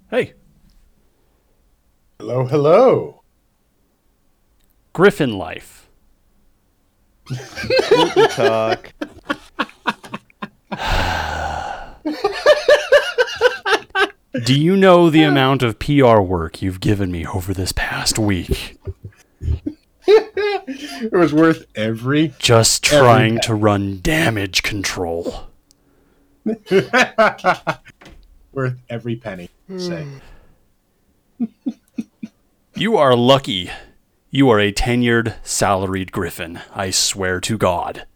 Hey. Hello, hello. Griffin life. Guten Tag. Do you know the amount of PR work you've given me over this past week? It was worth every Just trying to run damage control. worth every penny. Say. You are lucky. You are a tenured, salaried Griffin. I swear to God.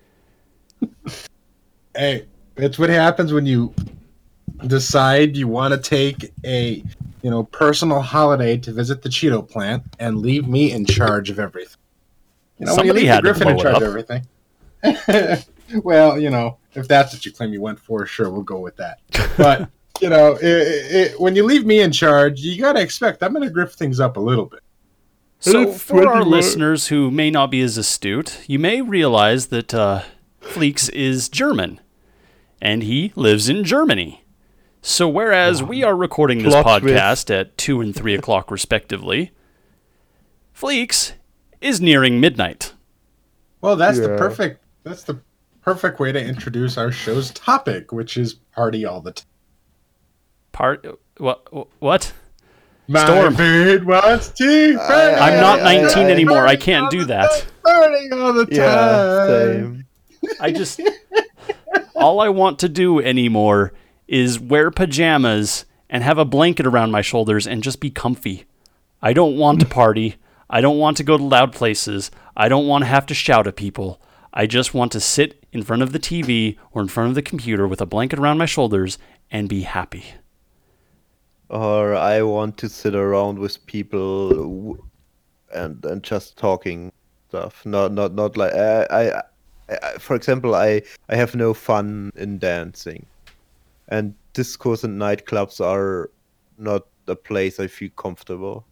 Hey, it's what happens when you decide you want to take a personal holiday to visit the Cheeto plant and leave me in charge of everything. Somebody when you leave had the to Griffin in blow charge it of up. everything. Well, if that's what you claim you went for, sure, we'll go with that. But when you leave me in charge, you got to expect I'm going to griff things up a little bit. So, for our listeners who may not be as astute, you may realize that Fleeks is German, and he lives in Germany. So, whereas we are recording this Plot podcast at 2 and 3 o'clock respectively, Fleeks is nearing midnight. Well, that's the Yeah. perfect way to introduce our show's topic, which is party all the time. What? My Storm. bird wants to party. I'm not 19 I- anymore. I can't do that. Party all the time. Yeah, same. I just... all I want to do anymore is wear pajamas and have a blanket around my shoulders and just be comfy. I don't want to party. I don't want to go to loud places. I don't want to have to shout at people. I just want to sit in front of the TV or in front of the computer with a blanket around my shoulders and be happy. Or I want to sit around with people and just talking stuff. Not like I for example, I have no fun in dancing, and discos and nightclubs are not a place I feel comfortable.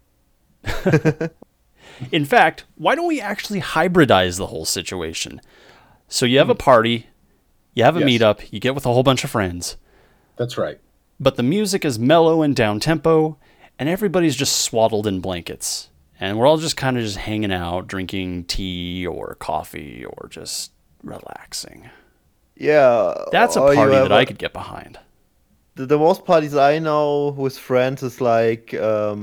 In fact, why don't we actually hybridize the whole situation? So you have a party, you have a Yes. meetup, you get with a whole bunch of friends, That's right. but the music is mellow and down-tempo, and everybody's just swaddled in blankets. And we're all just kind of just hanging out, drinking tea or coffee or just relaxing. Yeah, That's a or you party have that I could get behind. The most parties I know with friends is like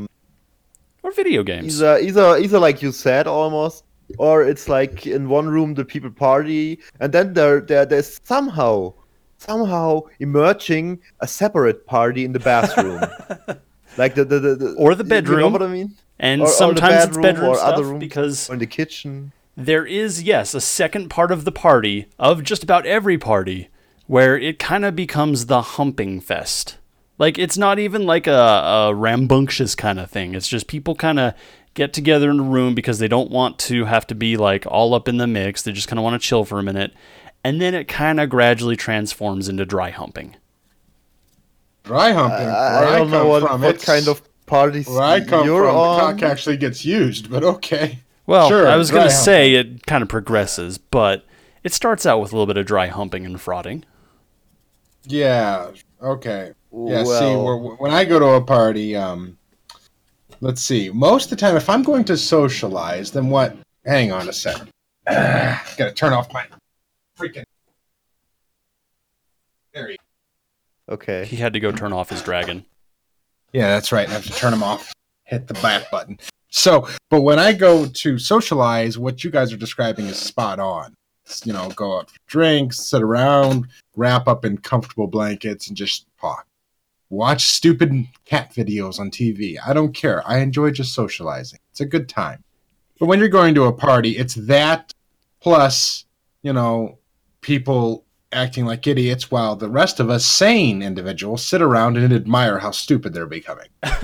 Or video games. either like you said almost, or it's like in one room the people party, and then there's somehow emerging a separate party in the bathroom, like the Or the You bedroom. know what I mean? And Or the sometimes it's bedroom or stuff other rooms, because or in the kitchen. there is, yes, a second part of the party, of just about every party, where it kind of becomes the humping fest. Like, it's not even like a rambunctious kind of thing. It's just people kind of get together in a room because they don't want to have to be, like, all up in the mix. They just kind of want to chill for a minute. And then it kind of gradually transforms into dry humping. Dry humping. I don't know what kind of parties Where I come you're from, on. the cock actually gets used, but okay. Well, Sure, I was going dry to say it kind of progresses, but it starts out with a little bit of dry humping and frauding. Yeah. Okay. Yeah. See, Well- when I go to a party, let's see. Most of the time, if I'm going to socialize, then what? Hang on a second. Gotta turn off my freaking. There you go. Okay. He had to go turn off his dragon. Yeah, that's right. I have to turn them off. Hit the back button. So, but when I go to socialize, what you guys are describing is spot on. Go out for drinks, sit around, wrap up in comfortable blankets, and just talk. Watch stupid cat videos on TV. I don't care. I enjoy just socializing. It's a good time. But when you're going to a party, it's that plus, people acting like idiots while the rest of us sane individuals sit around and admire how stupid they're becoming.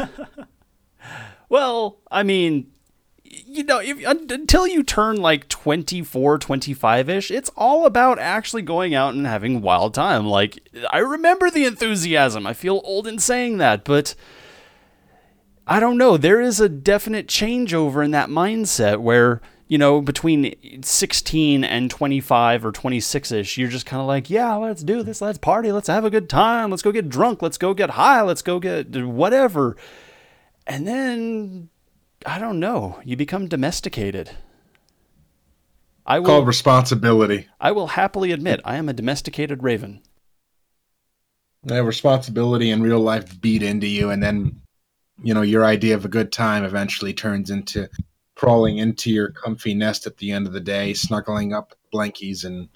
Well, I mean, until you turn like 24, 25-ish, it's all about actually going out and having a wild time. Like, I remember the enthusiasm. I feel old in saying that, but I don't know. There is a definite changeover in that mindset where between 16 and 25 or 26ish, you're just kind of like, yeah, let's do this. Let's party. Let's have a good time. Let's go get drunk. Let's go get high. Let's go get whatever. And then, I don't know, you become domesticated. Called responsibility. I will happily admit I am a domesticated raven. Responsibility in real life beat into you, and then, your idea of a good time eventually turns into crawling into your comfy nest at the end of the day, snuggling up blankies and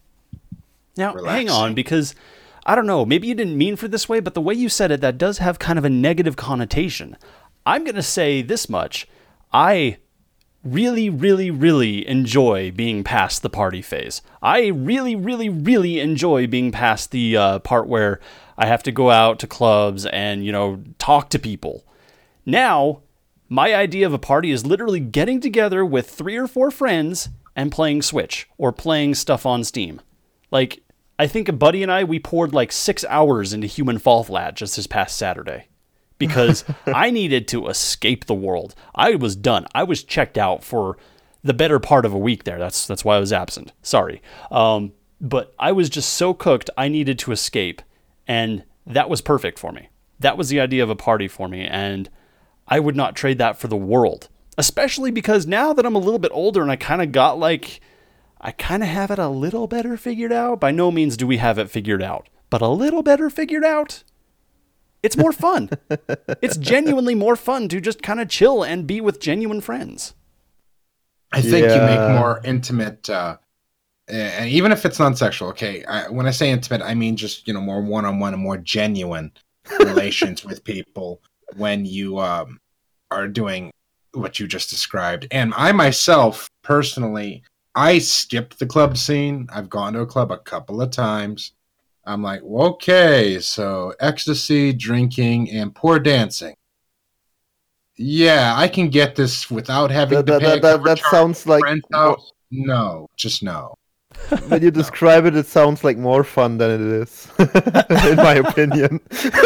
now relaxing. Hang on, because I don't know, maybe you didn't mean for this way, but the way you said it, that does have kind of a negative connotation. I'm going to say this much. I really, really, really enjoy being past the party phase. I really, really, really enjoy being past the part where I have to go out to clubs and, talk to people. Now, my idea of a party is literally getting together with 3 or 4 friends and playing Switch or playing stuff on Steam. Like, I think a buddy and I, we poured like 6 hours into Human Fall Flat just this past Saturday. Because I needed to escape the world. I was done. I was checked out for the better part of a week there. That's why I was absent. Sorry. But I was just so cooked, I needed to escape. And that was perfect for me. That was the idea of a party for me. And I would not trade that for the world. Especially because now that I'm a little bit older and I kind of have it a little better figured out. By no means do we have it figured out. But a little better figured out. It's more fun. It's genuinely more fun to just kind of chill and be with genuine friends. I think you make more intimate, and even if it's non-sexual, okay, when I say intimate, I mean just, more one-on-one and more genuine relations with people when you are doing what you just described. And I myself, personally, I skipped the club scene. I've gone to a club a couple of times. I'm like, okay, so ecstasy, drinking, and poor dancing. Yeah, I can get this without having to pay a cover that charge sounds like rent house. No, just no. When you describe it, it sounds like more fun than it is, in my opinion.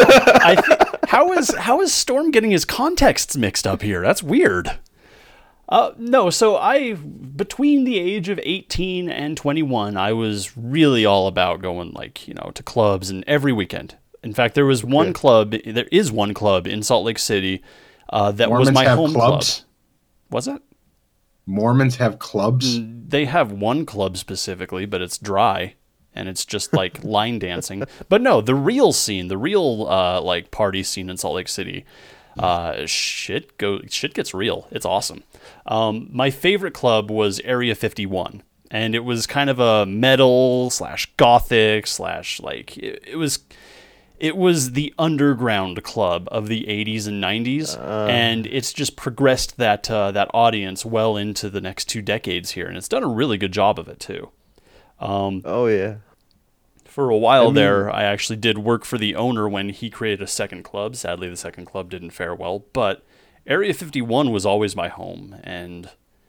How is Storm getting his contexts mixed up here? That's weird. No, so between the age of 18 and 21, I was really all about going to clubs and every weekend. In fact, there is one club in Salt Lake City that Mormons was my have home clubs? club. Was it? Mormons have clubs? They have one club specifically, but it's dry and it's just like line dancing. But no, the real scene, the real party scene in Salt Lake City, shit gets real. It's awesome. My favorite club was Area 51, and it was kind of a metal / gothic / it was the underground club of the 80s and 90s, and it's just progressed that audience well into the next 2 decades here, and it's done a really good job of it too. Oh yeah. For a while there, I actually did work for the owner when he created a second club. Sadly, the second club didn't fare well, but Area 51 was always my home, and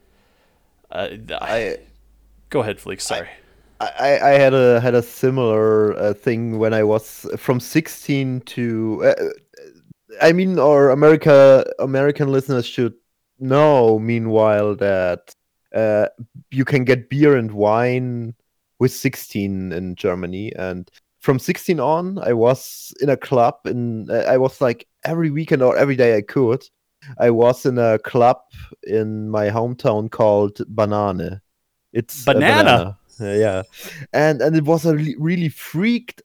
go ahead, Fleek. Sorry. I had a similar thing when I was from 16 to. Our American listeners should know. Meanwhile, that you can get beer and wine with 16 in Germany, and from 16 on, I was in a club, and I was like every weekend or every day I could. I was in a club in my hometown called Banane. It's Banana. Yeah, and it was a really freaky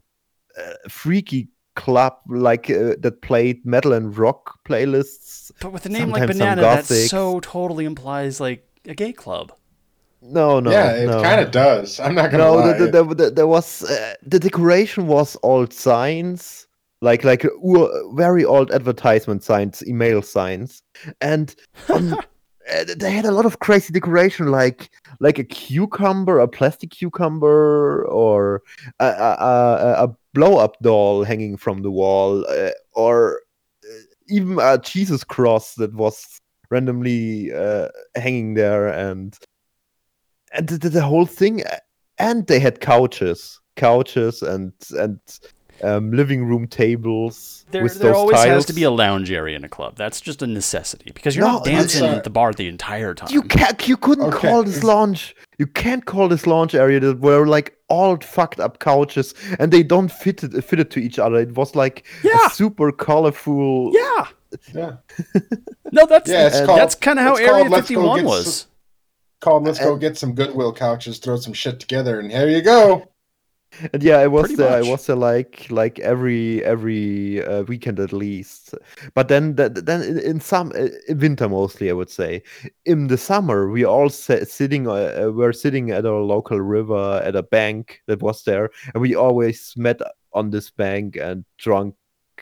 club that played metal and rock playlists. But with a name like Banana, that so totally implies like a gay club. No. Yeah, it kind of does. I'm not gonna lie. There was the decoration was old signs, like very old advertisement signs, email signs, and they had a lot of crazy decoration, like a cucumber, a plastic cucumber, or a blow-up doll hanging from the wall, or even a Jesus cross that was randomly hanging there, and the whole thing. And they had couches and living room tables There with those always tiles. has to be a lounge area in a club. That's just a necessity because you're No, not dancing it's, at the bar the entire time. You couldn't Okay, call this it's- lounge. You can't call this lounge area that were like all fucked up couches and they don't fitted to each other. It was like Yeah. a super colorful. Yeah. Yeah. No, that's Yeah, it's that's kind of how it's Area called Let's Go 51 Get was. Called Let's Go Get Some Goodwill couches, throw some shit together, and here you go. And yeah, I was Pretty there. I much. was there like every weekend at least. But then in some in winter mostly, I would say. In the summer, we all sitting were sitting at our local river at a bank that was there, and we always met on this bank and drank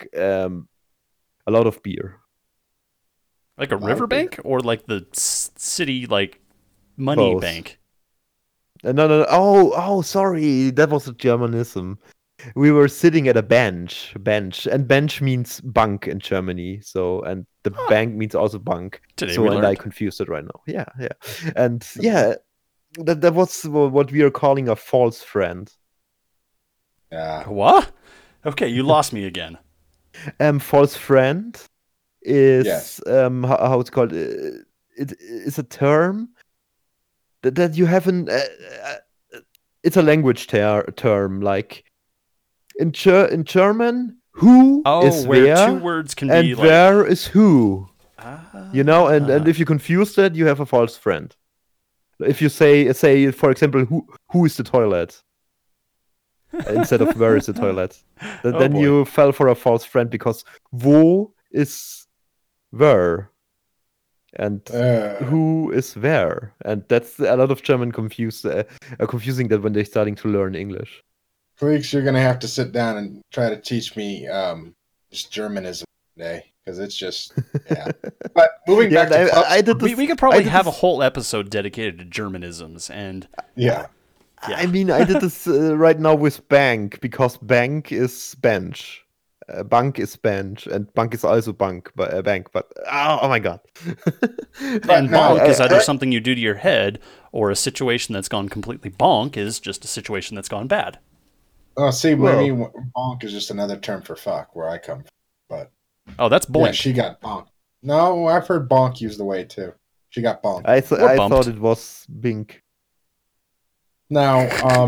a lot of beer. Like a Wow, riverbank or like the city like money Both. bank. No. Oh, sorry, that was a Germanism. We were sitting at a bench, and bench means Bank in Germany. So, and the bank means also Bank. Today So, we and I learned. confused it right now. Yeah, and yeah, that was what we are calling a false friend. Yeah. What? Okay, you lost me again. False friend is Yes. how it's called. It is a term that you haven't. It's a language term, like in German. Who Oh, is where where, two words can and be like where is who? You know, and Ah. if you confuse that, you have a false friend. If you say for example, who is the toilet instead of where is the toilet, Oh, then boy. you fell for a false friend because wo is where, and who is where, and that's a lot of German confusing that when they're starting to learn English. Freaks, you're gonna have to sit down and try to teach me just Germanism today, because it's just But moving Yeah, back to clubs, I did this. We could probably have a whole episode dedicated to Germanisms and yeah. Yeah. I mean, I did this right now with bank because bank is bench, bank is bench, and bank is also bank. But oh my god! and now, bonk is either okay. something you do to your head or a situation that's gone completely bonk is just a situation that's gone bad. Oh, see, Well- maybe bonk is just another term for fuck where I come from. But Oh, that's yeah, boink. she got bonk. No, I've heard bonk used the way too. She got bonk. I Or thought bumped. it was bink. Now,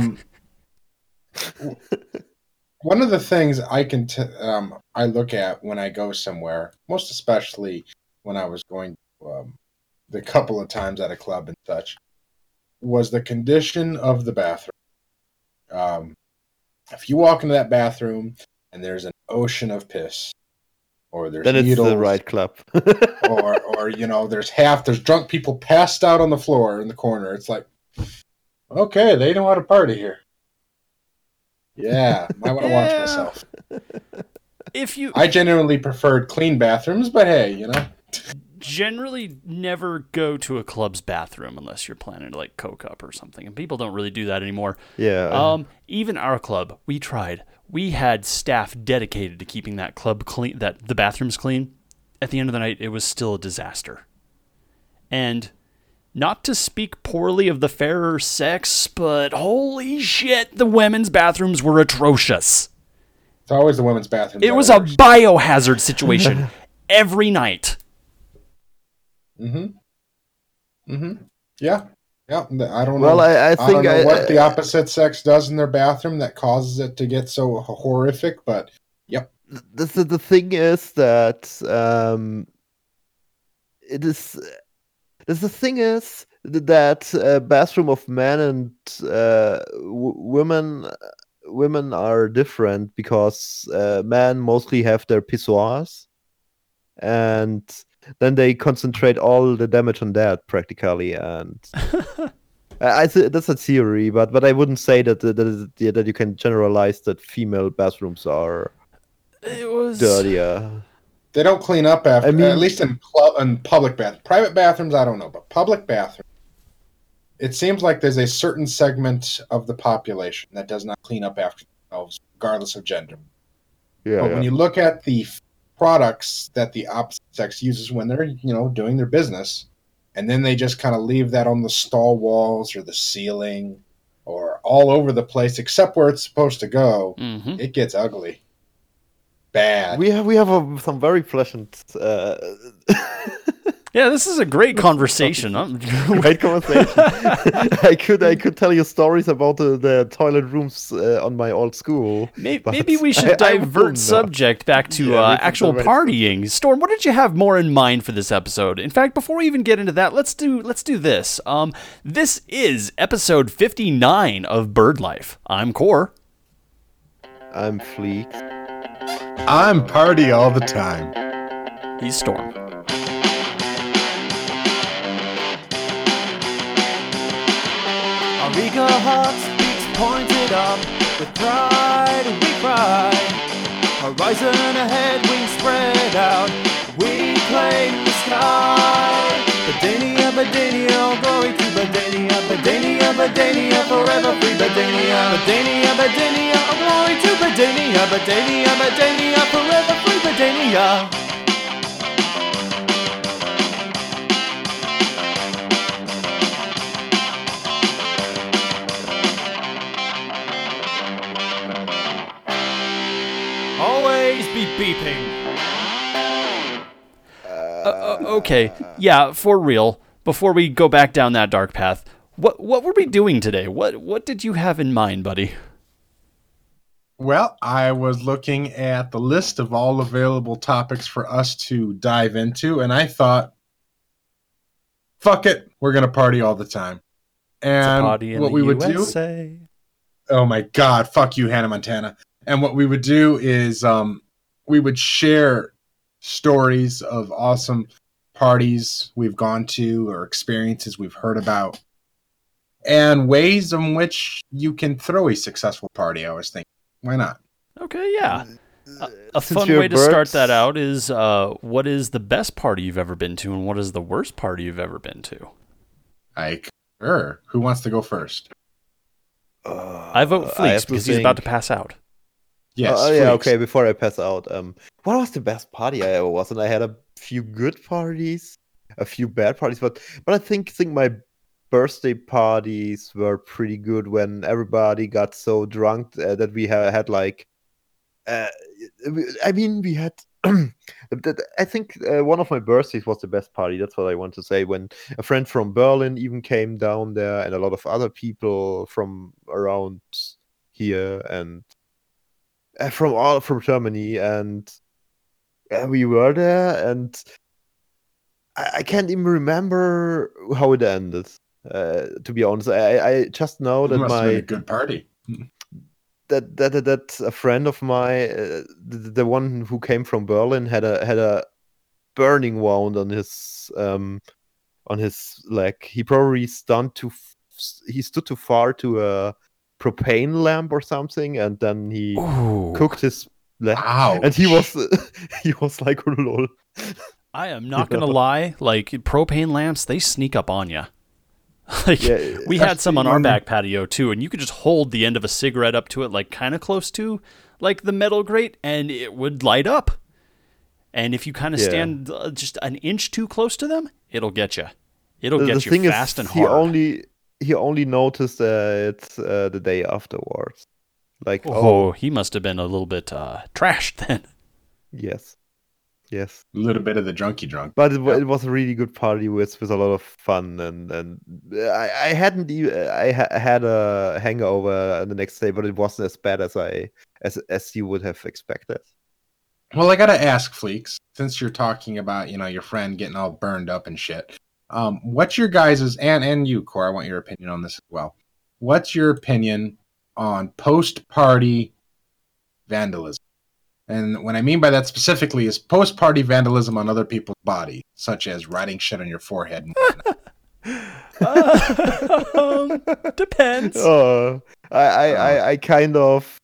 one of the things I look at when I go somewhere, most especially when I was going the couple of times at a club and such, was the condition of the bathroom. If you walk into that bathroom and there's an ocean of piss, or there's Then it's needles, the right club. or there's drunk people passed out on the floor in the corner. It's like, okay, they know how to party here. Yeah, might want to watch Yeah. myself. If you I genuinely preferred clean bathrooms, but hey, generally never go to a club's bathroom unless you're planning to like coke up or something, and people don't really do that anymore. Yeah. Even our club, we tried. We had staff dedicated to keeping that club clean, that the bathrooms clean. At the end of the night, it was still a disaster. And not to speak poorly of the fairer sex, but holy shit, the women's bathrooms were atrocious. It's always the women's bathroom. It was a biohazard situation every night. Yeah. I don't Well, know. I don't think know what the opposite sex does in their bathroom that causes it to get so horrific, but yep. the thing is that it is. The thing is that bathroom of men and women are different because men mostly have their pissoirs, and then they concentrate all the damage on that practically. And that's a theory, but I wouldn't say that you can generalize that female bathrooms are It was dirtier. They don't clean up after. I mean- at least in public bathrooms. Private bathrooms, I don't know, but public bathrooms, it seems like there's a certain segment of the population that does not clean up after themselves, regardless of gender. Yeah, But when you look at the products that the opposite sex uses when they're, doing their business, and then they just kind of leave that on the stall walls or the ceiling or all over the place except where it's supposed to go, Mhm. it gets ugly. bad. We have some very pleasant. Yeah, this is a great conversation. Great conversation. I could tell you stories about the toilet rooms on my old school. Maybe we should divert subject back to actual partying. Storm, what did you have more in mind for this episode? In fact, before we even get into that, let's do this. This is episode 59 of Bird Life. I'm Core. I'm Fleek. I'm Party all the time. He's Storm. Our eager hearts beats pointed up, with pride we cry. Horizon ahead, wings spread out, we claim the sky. Badania, Badania, all glory to Badania. Badania, Badania, forever free Badania. Badania, Badania, all glory to Badania. Badania, Badania, forever free Badania. Always be beeping. Okay, yeah, for real. Before we go back down that dark path, what were we doing today? What did you have in mind, buddy? Well, I was looking at the list of all available topics for us to dive into, and I thought, fuck it, we're going to party all the time. And what we would do... Oh my God, fuck you, Hannah Montana. And what we would do is we would share stories of awesome parties we've gone to or experiences we've heard about and ways in which you can throw a successful party. I was thinking, why not? Okay, yeah. A fun way to start that out is what is the best party you've ever been to and what is the worst party you've ever been to? Sure. Who wants to go first? I vote Fleeks because he's about to pass out. Yes. Yeah, okay, before I pass out. What was the best party I ever was? And I had a few good parties, a few bad parties, but I think my birthday parties were pretty good when everybody got so drunk that we had like we had I think one of my birthdays was the best party. That's what I want to say. When a friend from Berlin even came down there, and a lot of other people from around here and from Germany, and we were there, and I can't even remember how it ended. To be honest, I just know that must have been a good party. That a friend of mine, the one who came from Berlin, had a burning wound on his leg. He probably stood too far to a propane lamp or something, and then he cooked his leg. Wow. And he was like, lol. I am not gonna lie, like propane lamps, they sneak up on you. Like we had some on our back patio too, and you could just hold the end of a cigarette up to it, like kind of close to like the metal grate, and it would light up. And if you kind of stand just an inch too close to them, it'll get you. It'll get you fast and hard. He only noticed it the day afterwards. Like, he must have been a little bit trashed then. Yes. A little bit of the junkie drunk. But it was a really good party with a lot of fun, and I had a hangover the next day, but it wasn't as bad as you would have expected. Well, I gotta ask, Fleeks, since you're talking about your friend getting all burned up and shit. What's your guys's and you, Core? I want your opinion on this as well. What's your opinion on post-party vandalism? And what I mean by that specifically is post-party vandalism on other people's body, such as writing shit on your forehead. Depends. I kind of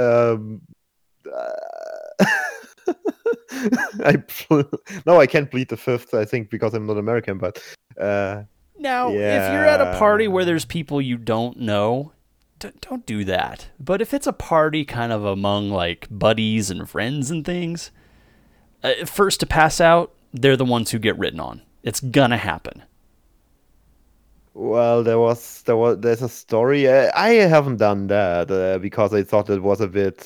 I can't plead the fifth, I think, because I'm not American, but now if you're at a party where there's people you don't know, don't do that. But if it's a party kind of among like buddies and friends and things, first to pass out, they're the ones who get written on. It's gonna happen. Well, there's a story. I haven't done that because I thought it was a bit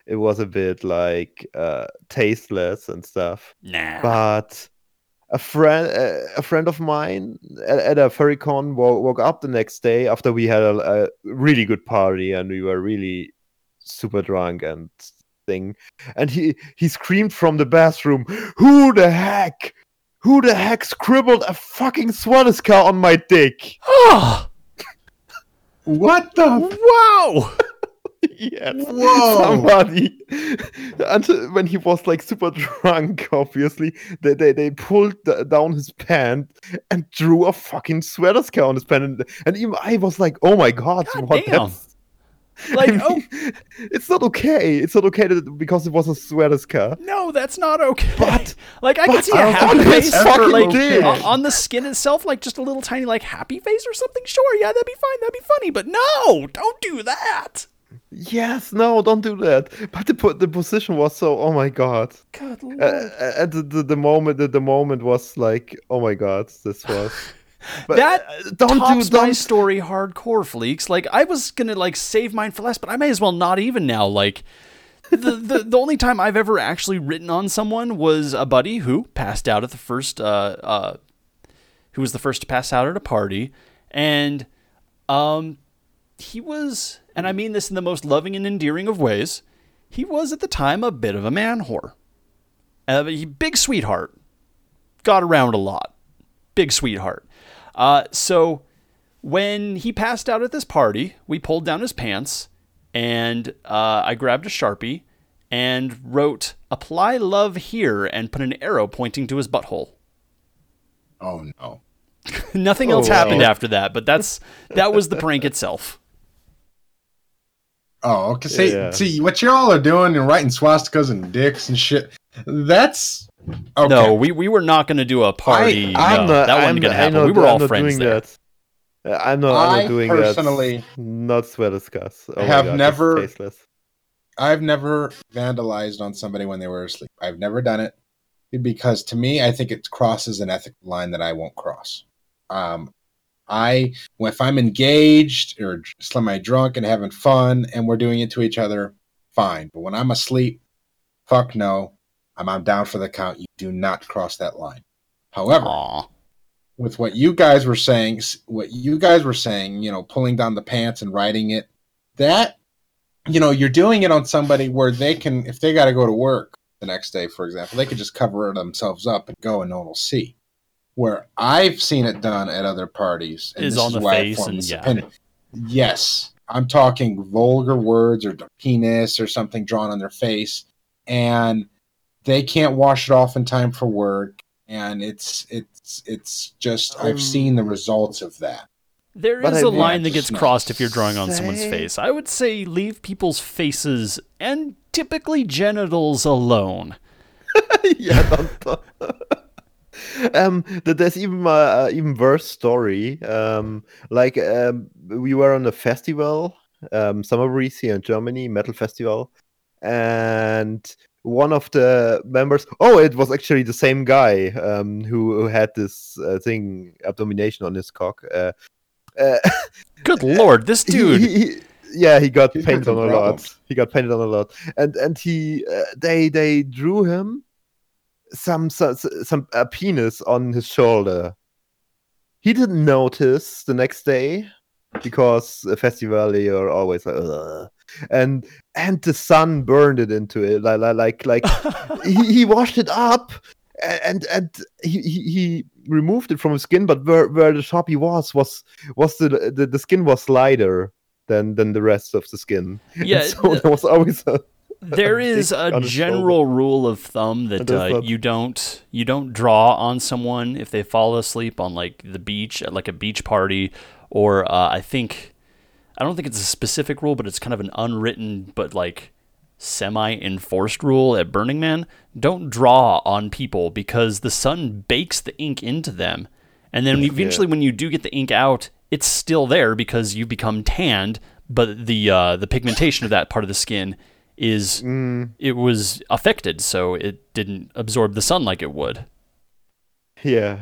it was a bit like tasteless and stuff. Nah. But a friend of mine at a furrycon woke up the next day after we had a really good party and we were really super drunk and thing, and he screamed from the bathroom, who the heck scribbled a fucking swastika on my dick? Oh, What the? wow. Yes. Whoa! Somebody, until when he was like super drunk, obviously, they pulled down his pant and drew a fucking swastika on his pant, and even I was like, oh my god, God what? damn. That's, Like, I mean, it's not okay. It's not okay because it was a swastika. no, that's not okay. But- like, I could see a I don't happy think face, it's but fucking like okay. on the skin itself, like just a little tiny like happy face or something. Sure, yeah, that'd be fine. That'd be funny. But no, don't do that. Yes, no, don't do that. But the position was so, oh my god. Good lord. And the moment was like, oh my god, this was. But That don't tops my don't. story hardcore, Fleeks. Like, I was gonna like save mine for last, but I may as well not even now. Like, the only time I've ever actually written on someone was a buddy who passed out at the first who was the first to pass out at a party, and he was, and I mean this in the most loving and endearing of ways, he was at the time a bit of a man whore. Big sweetheart, got around a lot, big sweetheart. So when he passed out at this party, we pulled down his pants, and I grabbed a Sharpie and wrote "Apply love here" and put an arrow pointing to his butthole. Oh no! Nothing else wow. happened after that, but that was the prank itself. Oh, okay. Yeah. See what y'all are doing and writing swastikas and dicks and shit. That's okay. No, we were not going to do a party. I'm No, not. that I'm wasn't going to not- happen. I'm We were not- all I'm not friends doing there. that. I'm not I doing personally that. Not swastikas. Oh my have God, never- that's tasteless. I've never vandalized on somebody when they were asleep. I've never done it because to me, I think it crosses an ethical line that I won't cross. If I'm engaged or semi-drunk and having fun and we're doing it to each other, fine. But when I'm asleep, fuck no. I'm down for the count. You do not cross that line. However, Aw. with what you guys were saying, pulling down the pants and writing it, that, you're doing it on somebody where they can, if they got to go to work the next day, for example, they could just cover themselves up and go and no one will see. Where I've seen it done at other parties Is this on the why I face formed and this yeah. opinion. Yes, I'm talking vulgar words or penis or something drawn on their face, and they can't wash it off in time for work, and it's just I've seen the results of that. There But is I a mean- line that gets No. crossed if you're drawing on someone's Say- face. I would say leave people's faces and typically genitals alone. Yeah, don't. There's even even worse story. We were on a festival, Summer Breeze here in Germany, metal festival, and one of the members. Oh, it was actually the same guy who had this thing abomination on his cock. Good lord, this dude. He got He's got painted some on a problems. lot. He got painted on a lot, and he they drew him some penis on his shoulder. He didn't notice the next day because a festival you're always like, ugh. and the sun burned it into it like he washed it up and he removed it from his skin, but where the Sharpie was the skin was lighter than the rest of the skin. Yeah, And so there was always There is dick a on his general rule of thumb that And there's that- you don't draw on someone if they fall asleep on like the beach at like a beach party, or I don't think it's a specific rule, but it's kind of an unwritten but like semi-enforced rule at Burning Man. Don't draw on people because the sun bakes the ink into them, and then eventually when you do get the ink out, it's still there because you become tanned, but the pigmentation of that part of the skin is it was affected, so it didn't absorb the sun like it would. yeah.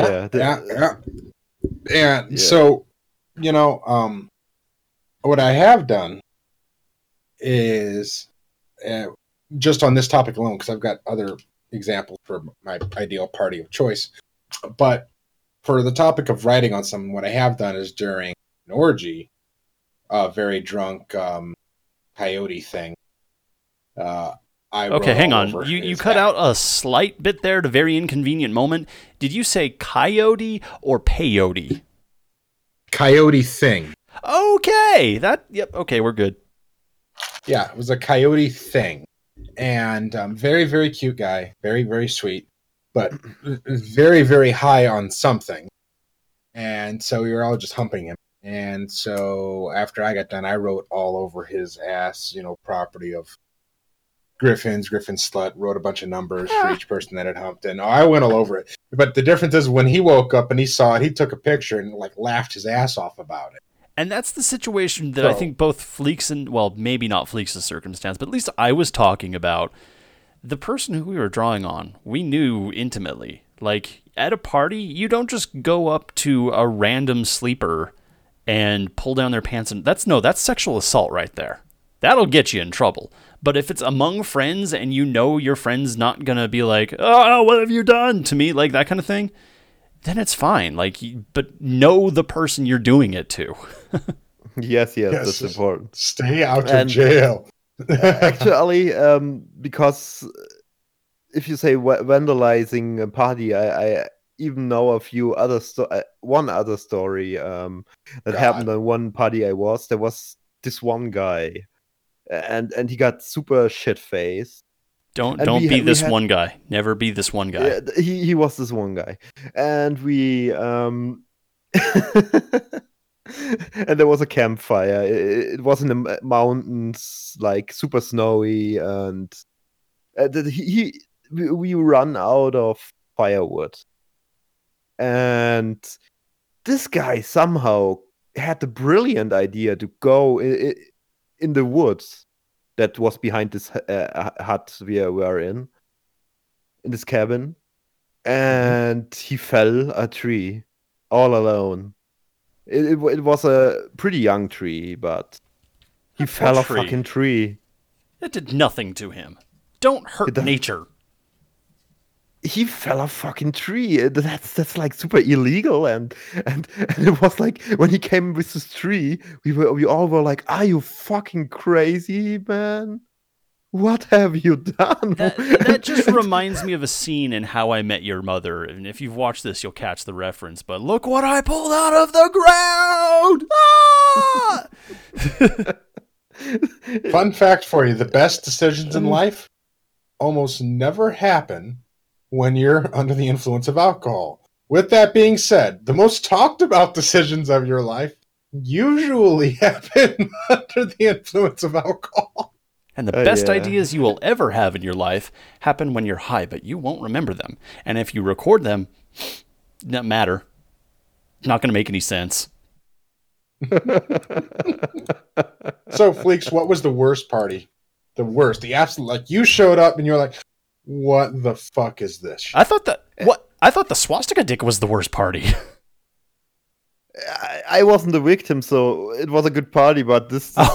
And so, what I have done is, just on this topic alone, because I've got other examples for my ideal party of choice. But for the topic of writing on someone, what I have done is during an orgy, a very drunk coyote thing. Okay, hang on. You cut out a slight bit there at a very inconvenient moment. Did you say coyote or peyote? Coyote thing. Okay, yep. Okay, we're good. Yeah, it was a coyote thing, and very, very cute guy, very, very sweet, but very, very high on something. And so we were all just humping him. And so after I got done, I wrote all over his ass, property of Griffin slut, wrote a bunch of numbers for each person that had humped. And I went all over it. But the difference is when he woke up and he saw it, he took a picture and laughed his ass off about it. And that's the situation that I think both Fleeks and, well, maybe not Fleeks' circumstance, but at least I was talking about. The person who we were drawing on, we knew intimately. Like, at a party, you don't just go up to a random sleeper and pull down their pants. And that's sexual assault right there. That'll get you in trouble. But if it's among friends and you know your friend's not going to be like, oh, what have you done to me? Like that kind of thing. Then it's fine. But know the person you're doing it to. Yes, that's important. Stay out of jail. Actually, because if you say vandalizing a party, I even know a few other one other story that happened on one party there was this one guy, and he got super shit faced. Don't be this one guy. Never be this one guy. Yeah, he was this one guy, and we and there was a campfire. It was in the mountains, like super snowy, and we run out of firewood, and this guy somehow had the brilliant idea to go in the woods that was behind this hut we were in this cabin, and he fell a tree all alone. It was a pretty young tree, but he fell a fucking tree. That did nothing to him. Don't hurt nature. He fell a fucking tree. That's like super illegal, and it was like when he came with this tree, we all were like, "Are you fucking crazy, man? What have you done?" That just reminds me of a scene in How I Met Your Mother, and if you've watched this, you'll catch the reference. But look what I pulled out of the ground! Ah! Fun fact for you: the best decisions in life almost never happen when you're under the influence of alcohol. With that being said, the most talked about decisions of your life usually happen under the influence of alcohol. And the best ideas you will ever have in your life happen when you're high, but you won't remember them. And if you record them, it doesn't matter. Not going to make any sense. So, Fleeks, what was the worst party? The worst, the absolute, like you showed up and you're like, what the fuck is this? I thought the swastika dick was the worst party. I wasn't the victim, so it was a good party. But this thing,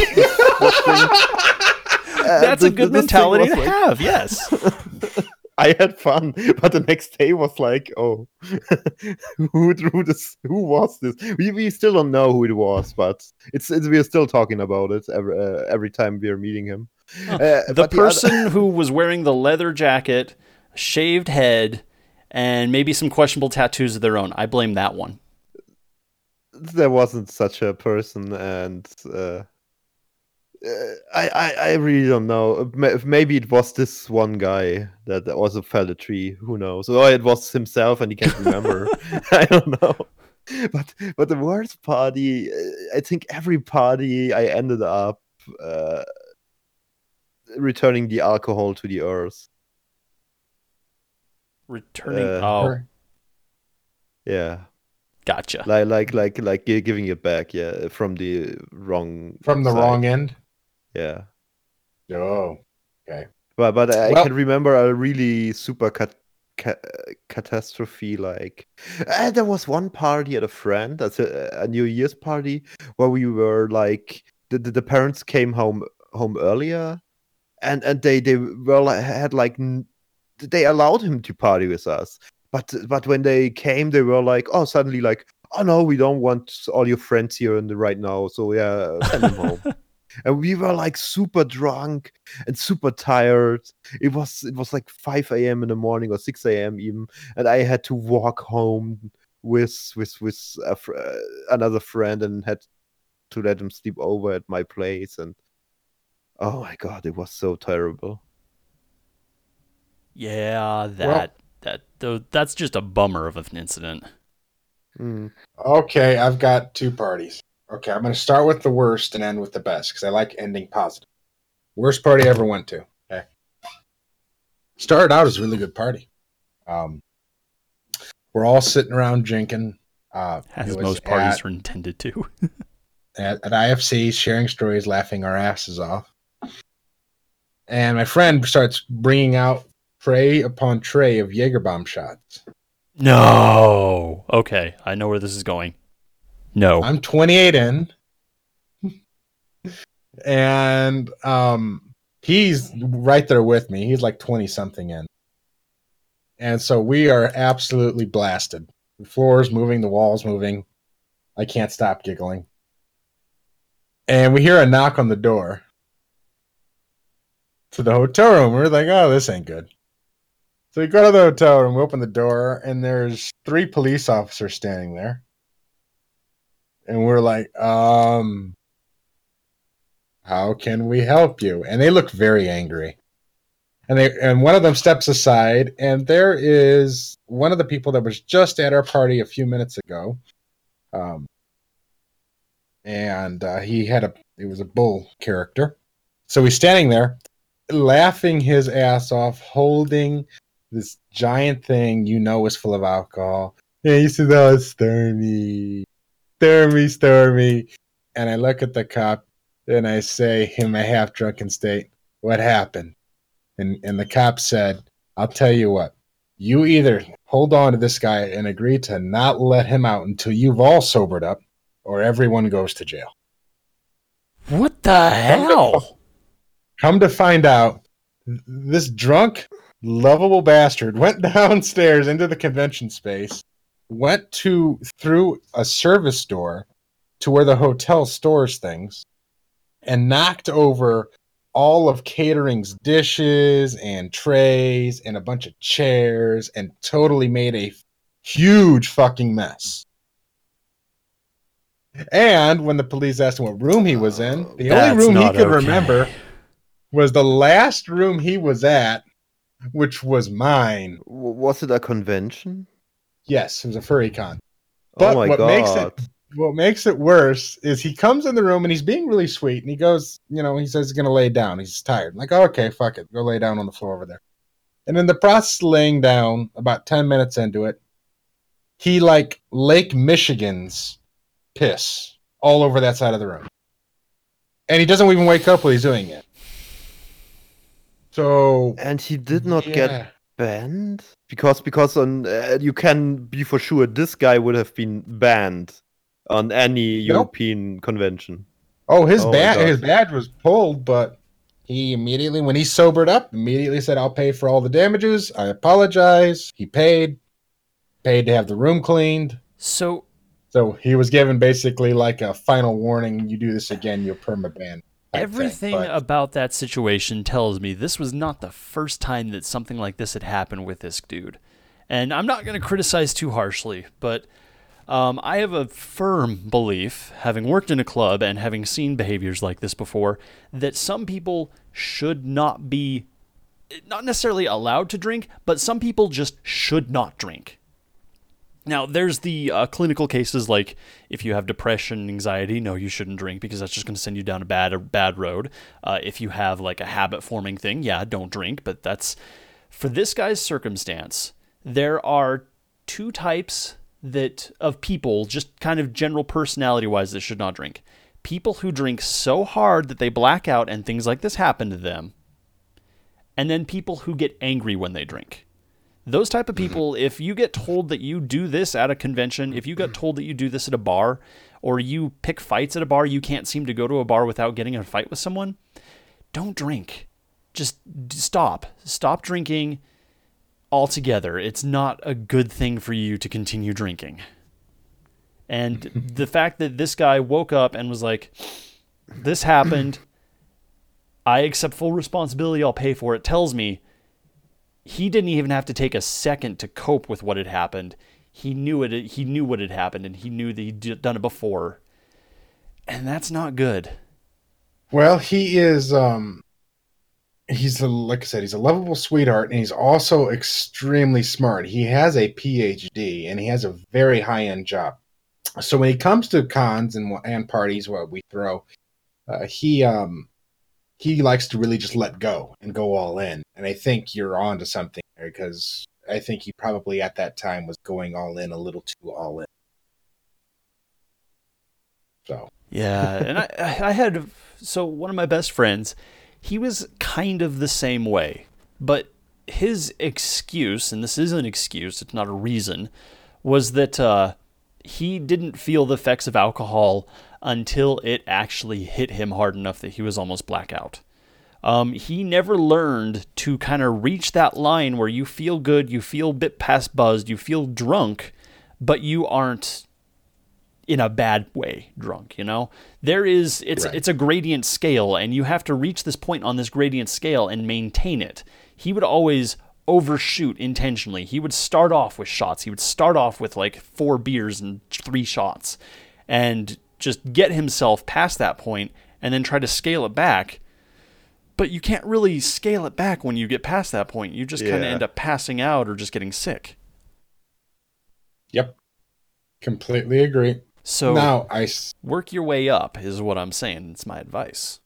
that's a good mentality to have. Yes, I had fun, but the next day was like, oh, who drew this? Who was this? We still don't know who it was, but we're still talking about it every time we're meeting him. The person who was wearing the leather jacket, shaved head, and maybe some questionable tattoos of their own. I blame that one. There wasn't such a person, and I really don't know. Maybe it was this one guy that also fell a tree. Who knows? Or it was himself, and he can't remember. I don't know. But the worst party, I think every party I ended up returning the alcohol to the earth. Returning? Yeah. Gotcha. Like giving it back, yeah, from the wrong wrong end. Yeah. Oh, okay. But I can remember a really super catastrophe. Like there was one party at a friend, that's a New Year's party, where we were like the parents came home earlier, and they were they allowed him to party with us, but when they came, they were like, oh, suddenly like, oh no, we don't want all your friends here right now, so yeah, send them home. And we were like super drunk and super tired. It was like 5 a.m. in the morning or 6 a.m. even, and I had to walk home with another friend and had to let him sleep over at my place. And oh my god, it was so terrible. Yeah, that's just a bummer of an incident. Okay, I've got two parties. Okay, I'm going to start with the worst and end with the best because I like ending positive. Worst party I ever went to. Okay. Started out as a really good party. We're all sitting around drinking. As most parties are intended to. at IFC, sharing stories, laughing our asses off. And my friend starts bringing out tray upon tray of Jägerbomb shots. No. Okay, I know where this is going. No. I'm 28 in. And he's right there with me. He's like 20-something in. And so we are absolutely blasted. The floor's moving, the wall's moving. I can't stop giggling. And we hear a knock on the door to the hotel room. We're like, oh, this ain't good. So we go to the hotel room, we open the door, and there's 3 police officers standing there. And we're like, how can we help you? And they look very angry. And one of them steps aside, and there is one of the people that was just at our party a few minutes ago. It was a bull character. So he's standing there, laughing his ass off, holding this giant thing is full of alcohol. And he says, oh, Stormy. And I look at the cop, and I say, in my half-drunken state, what happened? And the cop said, I'll tell you what. You either hold on to this guy and agree to not let him out until you've all sobered up, or everyone goes to jail. What the hell? Come to find out, this drunk, lovable bastard went downstairs into the convention space, went through a service door to where the hotel stores things, and knocked over all of catering's dishes and trays and a bunch of chairs and totally made a huge fucking mess. And when the police asked him what room he was in, the only room he could remember was the last room he was at, which was mine. Was it a convention? Yes, it was a furry con. But oh my god. What makes it worse is he comes in the room and he's being really sweet, and he goes, he says he's going to lay down. He's tired. I'm like, oh, okay, fuck it. Go lay down on the floor over there. And in the process of laying down, about 10 minutes into it, he like Lake Michigan's piss all over that side of the room. And he doesn't even wake up while he's doing it. So. And he did not get banned? Because on you can be for sure this guy would have been banned on any European convention. Oh, his badge was pulled, but he immediately, when he sobered up, said, I'll pay for all the damages. I apologize. He paid to have the room cleaned. So he was given basically like a final warning. You do this again, you're perma-banned. Everything about that situation tells me this was not the first time that something like this had happened with this dude. And I'm not going to criticize too harshly, but I have a firm belief, having worked in a club and having seen behaviors like this before, that some people should not be, not necessarily allowed to drink, but some people just should not drink. Now, there's the clinical cases like if you have depression, anxiety, no, you shouldn't drink because that's just going to send you down a bad road. If you have like a habit-forming thing, yeah, don't drink. But that's, for this guy's circumstance, there are 2 types of people, just kind of general personality-wise, that should not drink. People who drink so hard that they black out and things like this happen to them. And then people who get angry when they drink. Those type of people, if you get told that you do this at a convention, if you get told that you do this at a bar, or you pick fights at a bar, you can't seem to go to a bar without getting in a fight with someone, don't drink. just stop drinking altogether. It's not a good thing for you to continue drinking. And the fact that this guy woke up and was like, this happened, I accept full responsibility, I'll pay for it, tells me he didn't even have to take a second to cope with what had happened. He knew what had happened, and he knew that he'd done it before. And that's not good. Well, he is, like I said, he's a lovable sweetheart, and he's also extremely smart. He has a PhD, and he has a very high-end job. So when he comes to cons and parties, what we throw, he likes to really just let go and go all in. And I think you're on to something there, because I think he probably at that time was going all in, a little too all in. So yeah, and I had, so one of my best friends, he was kind of the same way, but his excuse, and this is an excuse, it's not a reason, was that he didn't feel the effects of alcohol until it actually hit him hard enough that he was almost blackout. He never learned to kind of reach that line where you feel good, you feel a bit past buzzed, you feel drunk, but you aren't in a bad way drunk, you know? It's a gradient scale, and you have to reach this point on this gradient scale and maintain it. He would always overshoot intentionally. He would start off with shots. He would start off with like 4 beers and 3 shots and just get himself past that point and then try to scale it back. But you can't really scale it back when you get past that point. You just kind of end up passing out or just getting sick. Yep. Completely agree. So now work your way up is what I'm saying. It's my advice.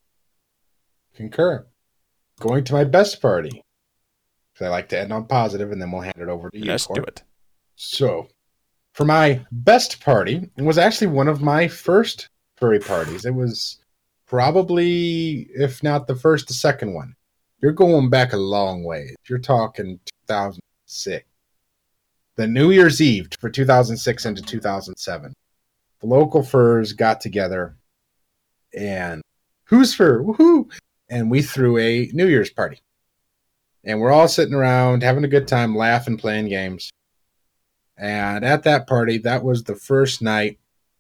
Concur. Going to my best party. Because I like to end on positive, and then we'll hand it over to you. Let's do it. So, for my best party, it was actually one of my first furry parties. It was probably, if not the first, the second one. You're going back a long way. You're talking 2006. The New Year's Eve for 2006 into 2007. The local furs got together, and who's fur? Woohoo! And we threw a New Year's party. And we're all sitting around, having a good time, laughing, playing games. And at that party, that was the first night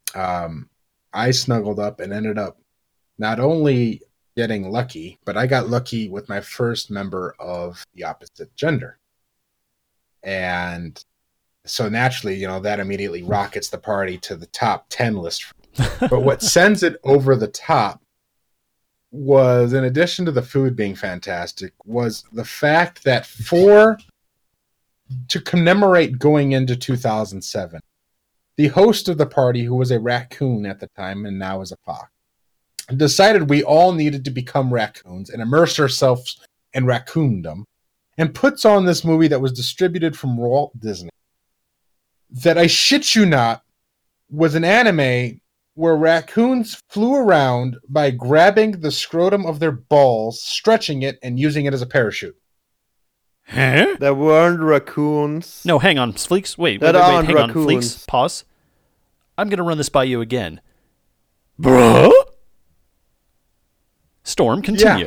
I snuggled up and ended up not only getting lucky, but I got lucky with my first member of the opposite gender. And so naturally, you know, that immediately rockets the party to the top 10 list. But what sends it over the top was, in addition to the food being fantastic, was the fact that to commemorate going into 2007, the host of the party, who was a raccoon at the time and now is a fox, decided we all needed to become raccoons and immerse ourselves in raccoondom, and puts on this movie that was distributed from Walt Disney, that, I shit you not, was an anime where raccoons flew around by grabbing the scrotum of their balls, stretching it, and using it as a parachute. Huh? There weren't raccoons. No, hang on, Fleeks. Wait, hang on, Fleeks. Pause. I'm going to run this by you again. Bruh? Storm, continue. Yeah.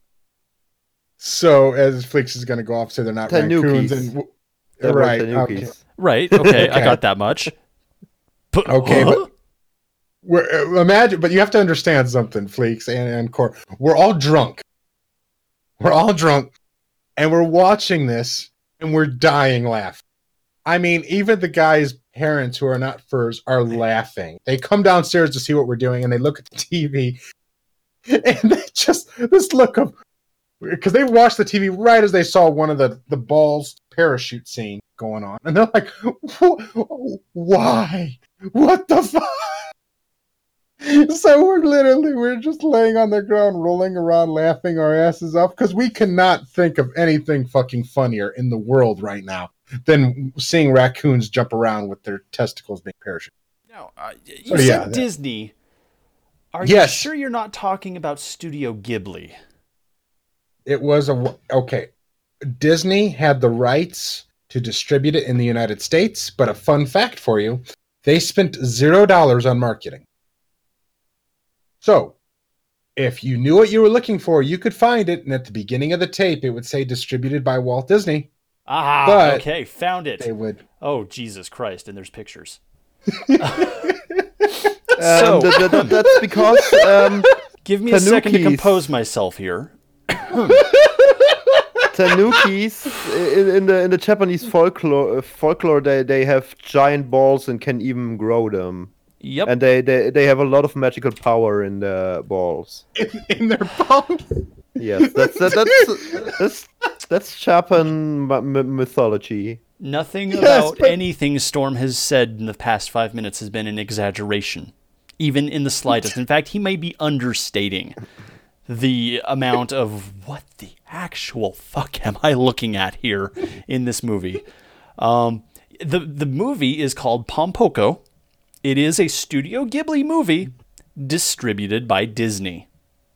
So, as Fleeks is going to go off, so they're not raccoons. And, right, okay. Right, okay, I got that much. Okay, but imagine, but you have to understand something, Fleeks and Core. We're all drunk. And we're watching this, and we're dying laughing. I mean, even the guy's parents, who are not furs, are laughing. They come downstairs to see what we're doing, and they look at the TV, and they just, this look of, because they watched the TV right as they saw one of the balls parachute scene going on, and they're like, why? What the fuck? So we're just laying on the ground, rolling around, laughing our asses off, because we cannot think of anything fucking funnier in the world right now than seeing raccoons jump around with their testicles being parachuted. Now, you said Disney. Are you sure you're not talking about Studio Ghibli? It was okay. Disney had the rights to distribute it in the United States, but a fun fact for you, they spent $0 on marketing. So, if you knew what you were looking for, you could find it. And at the beginning of the tape, it would say distributed by Walt Disney. Ah, But okay, found it. They would. Oh, Jesus Christ, and there's pictures. That's because Give me a second to Tanukis. compose myself here. Tanukis in the Japanese folklore they have giant balls and can even grow them. Yep. And they have a lot of magical power in the balls. In their bones. Yes, that's Japan mythology. Nothing Yes, about but- anything Storm has said in the past 5 minutes has been an exaggeration, even in the slightest. In fact, he may be understating the amount of what the actual fuck am I looking at here in this movie. The movie is called Pompoko. It is a Studio Ghibli movie distributed by Disney.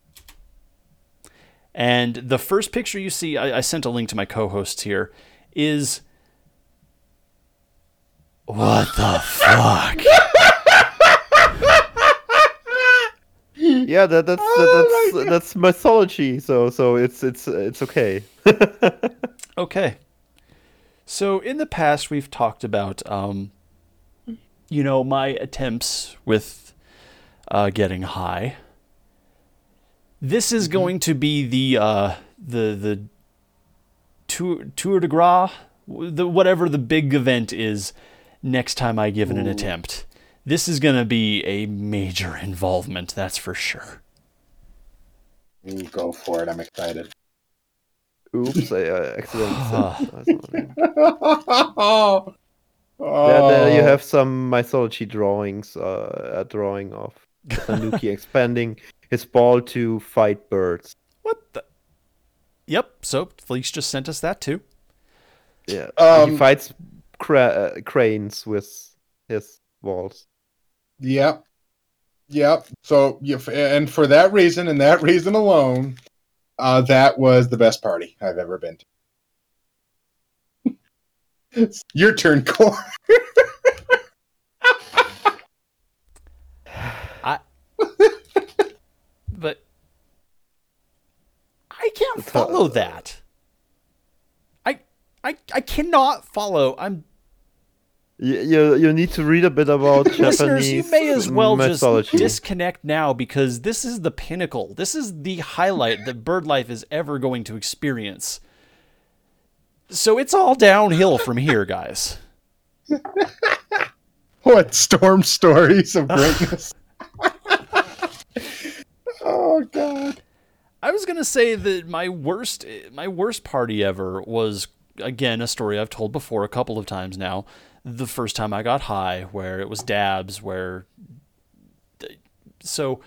And the first picture you see, I sent a link to my co-hosts here, is... What the fuck? Yeah, that's mythology. So it's okay. Okay. So in the past, we've talked about, my attempts with getting high. This is going to be the tour de grace, whatever the big event is next time I give it an attempt. This is going to be a major involvement, that's for sure. Go for it. I'm excited. Oops, I accidentally. Oh. There you have some mythology drawings. A drawing of Tanuki expanding his ball to fight birds. What the? Yep, so Fleece just sent us that too. Yeah, he fights cranes with his balls. Yep. So, and for that reason and that reason alone, that was the best party I've ever been to. Your turn, Core. But I can't follow that. I cannot follow. You need to read a bit about Listeners, Japanese you may as well mythology. just disconnect now because this is the pinnacle. This is the highlight that BirdLife is ever going to experience. So it's all downhill from here, guys. What storm stories of greatness. Oh, God. I was gonna say that my worst party ever was, again, a story I've told before a couple of times now. The first time I got high, where it was dabs, so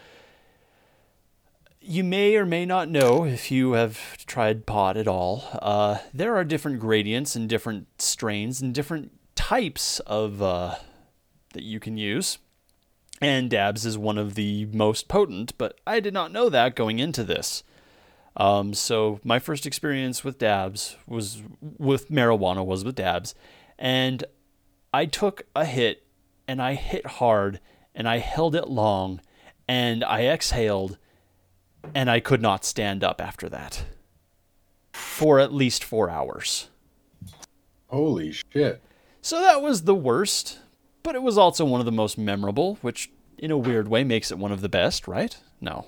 you may or may not know, if you have tried pot at all, there are different gradients and different strains and different types of that you can use. And dabs is one of the most potent, but I did not know that going into this. So my first experience with dabs was with marijuana, was with dabs. And I took a hit, and I hit hard, and I held it long, and I exhaled, and I could not stand up after that. For at least 4 hours. Holy shit. So that was the worst, but it was also one of the most memorable, which in a weird way makes it one of the best, right? No.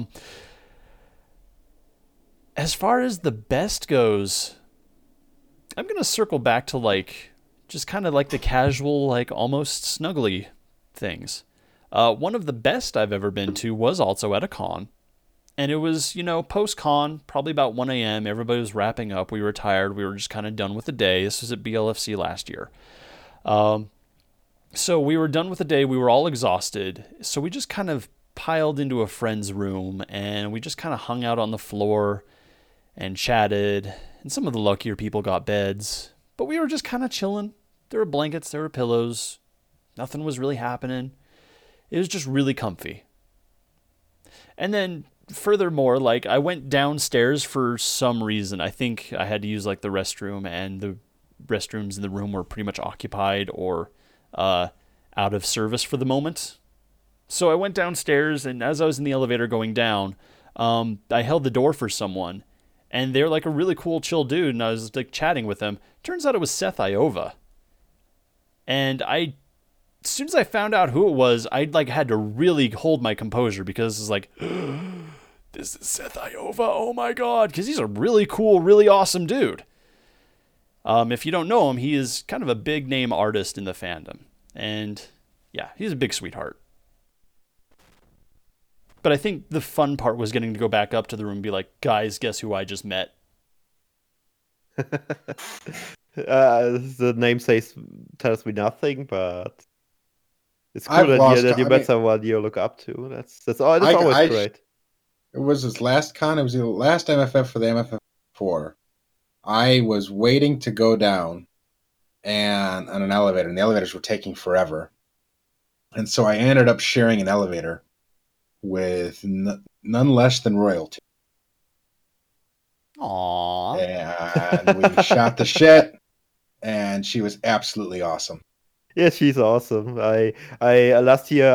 As far as the best goes, I'm going to circle back to just kind of like the casual, almost snuggly things. One of the best I've ever been to was also at a con. And it was, post-con, probably about 1 a.m. Everybody was wrapping up. We were tired. We were just kind of done with the day. This was at BLFC last year. So we were done with the day. We were all exhausted. So we just kind of piled into a friend's room, and we just kind of hung out on the floor and chatted. And some of the luckier people got beds. But we were just kind of chilling. There were blankets. There were pillows. Nothing was really happening. It was just really comfy. And then furthermore, I went downstairs for some reason. I think I had to use the restroom, and the restrooms in the room were pretty much occupied or out of service for the moment. So I went downstairs, and as I was in the elevator going down, I held the door for someone, and they're like a really cool, chill dude, and I was like chatting with them. Turns out it was Seth Iova. And as soon as I found out who it was, I like had to really hold my composure because it's like, this is Seth Iova. Oh my God. Because he's a really cool, really awesome dude. If you don't know him, he is kind of a big name artist in the fandom. And yeah, he's a big sweetheart. But I think the fun part was getting to go back up to the room and be like, guys, guess who I just met? The name tells me nothing, but it's cool that you met someone you look up to. That's always great. It was his last con. It was the last MFF for the MFF4. I was waiting to go down and on an elevator, and the elevators were taking forever. And so I ended up sharing an elevator with none less than Royalty. Aww. And we shot the shit, and she was absolutely awesome. Yeah, she's awesome. I last year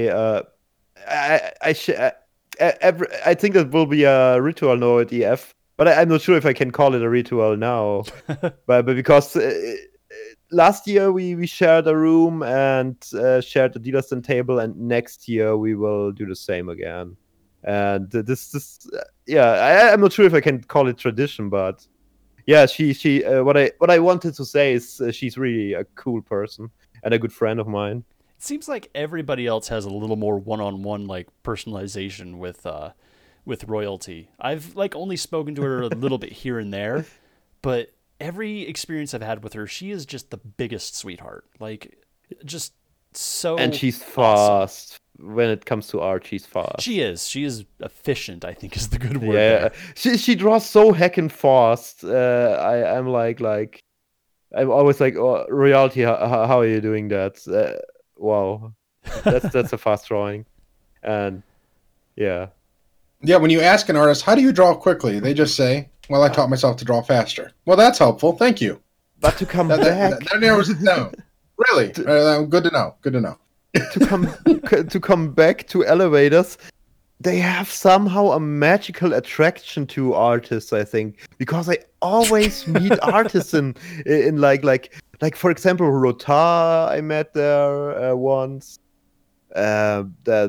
I think that will be a ritual now at EF, but I'm not sure if I can call it a ritual now. but because last year we shared a room and shared the dealer stand table, and next year we will do the same again. And I'm not sure if I can call it tradition, but yeah, she what I wanted to say is she's really a cool person and a good friend of mine. It seems like everybody else has a little more one-on-one like personalization with Royalty. I've like only spoken to her a little bit here and there, but every experience I've had with her, she is just the biggest sweetheart. Like, just so. And she's awesome. fast. When it comes to art, she's fast. She is. She is efficient, I think is the good word. Yeah, there. she draws so heckin' fast. I'm like I'm always like, oh, Royalty, how are you doing that? Wow, that's a fast drawing, and yeah. Yeah, when you ask an artist, how do you draw quickly? They just say, well, I taught myself to draw faster. Well, that's helpful. Thank you. But to come back... That narrows it down. Really? Good to know. Good to know. to come back to elevators, they have somehow a magical attraction to artists, I think. Because I always meet artists in like for example, Rota I met there once. I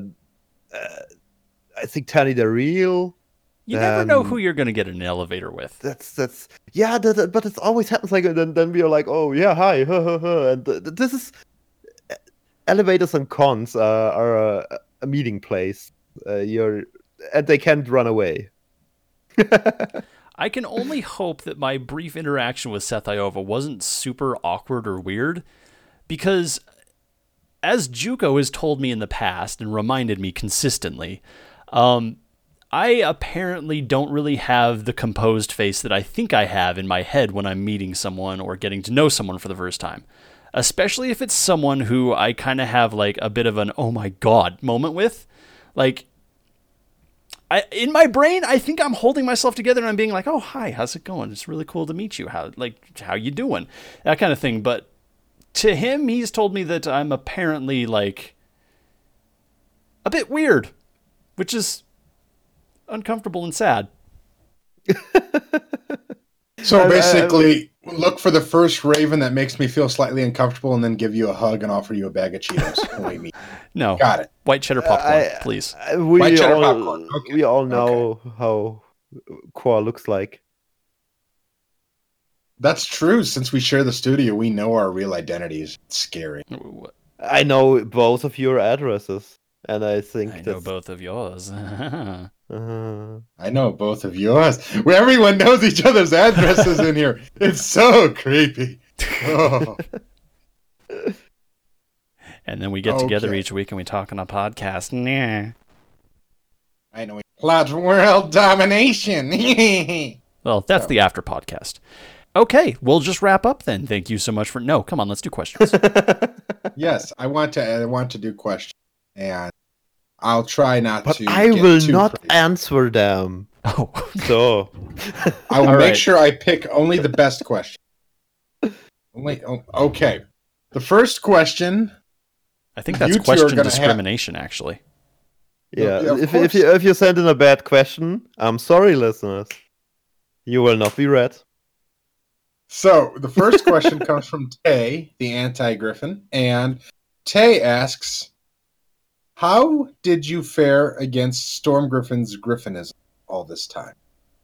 think Tani the Real. You never know who you're going to get in an elevator with. But it always happens like then we are like, oh yeah, hi, and this is elevators and cons are a meeting place. And they can't run away. I can only hope that my brief interaction with Seth Iova wasn't super awkward or weird, because as Juko has told me in the past and reminded me consistently, I apparently don't really have the composed face that I think I have in my head when I'm meeting someone or getting to know someone for the first time. Especially if it's someone who I kind of have like a bit of an oh my god moment with. Like, in my brain, I think I'm holding myself together and I'm being like, oh, hi, how's it going? It's really cool to meet you. How you doing? That kind of thing. But to him, he's told me that I'm apparently like a bit weird, which is uncomfortable and sad. So basically, look for the first raven that makes me feel slightly uncomfortable and then give you a hug and offer you a bag of Cheetos when we meet. No. Got it. White cheddar popcorn, please. White cheddar popcorn. Okay. We all know how Qua looks like. That's true. Since we share the studio, we know our real identities. It's scary. I know both of your addresses, and I think I know both of yours. I know both of yours. Where everyone knows each other's addresses in here. It's so creepy. Oh. And then we get together each week and we talk on a podcast. Nah. I know. Plot world domination. Well, that's the after podcast. Okay, we'll just wrap up then. Thank you so much for... No, come on, let's do questions. Yes, I want to do questions. And I'll try not but to. I will not answer them. Oh. So. I will make sure I pick only the best question. Okay. The first question I think that's You two are question gonna have- discrimination, actually. Yeah, Yeah, of if course. you send in a bad question, I'm sorry, listeners. You will not be read. So the first question comes from Tay, the anti-Griffin, and Tay asks, "How did you fare against Storm Griffin's Griffinism all this time?"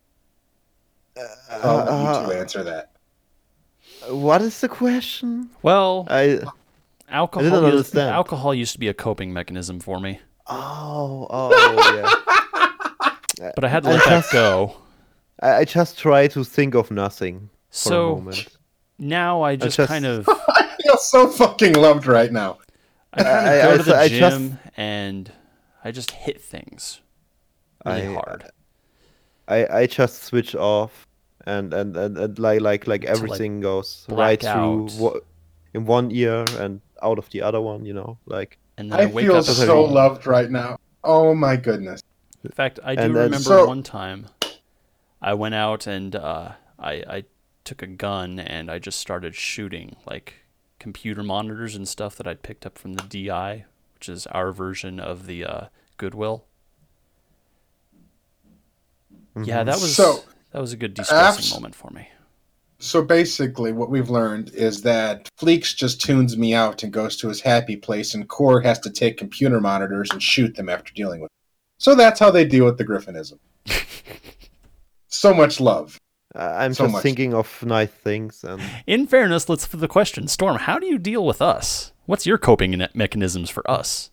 I'll let you two answer that. What is the question? Well, I alcohol. didn't understand. Alcohol used to be a coping mechanism for me, yeah. but I had to let that go. I just try to think of nothing for a So moment. now I just just- kind of I feel so fucking loved right now. I kind I- of go I- to the I gym just- and I just hit things really I- hard. I just switch off and like everything goes right black through out. in one ear and out of the other one, like. And then I I wake feel up. so loved right now. Oh my goodness. In fact, I do And then- remember So- one time I went out and I took a gun and I just started shooting like computer monitors and stuff that I'd picked up from the DI, which is our version of the Goodwill. Yeah, that was So, that was a good de-stressing after- moment for me. So basically, what we've learned is that Fleeks just tunes me out and goes to his happy place, and Core has to take computer monitors and shoot them after dealing with it. So that's how they deal with the Griffinism. So much love. I'm So just much. thinking of nice things, and In fairness, let's flip the question. Storm, how do you deal with us? What's your coping mechanisms for us?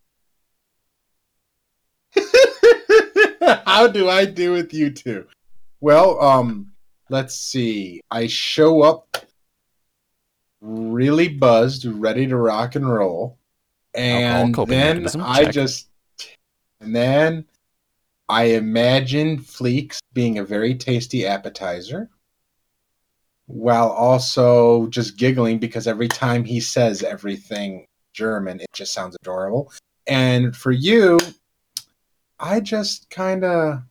How do I do with you two? Well, let's see. I show up really buzzed, ready to rock and roll, Alcohol and coping then mechanism, I check. and then I imagine Fleeks being a very tasty appetizer, while also just giggling because every time he says everything German, it just sounds adorable. And for you, I just kind of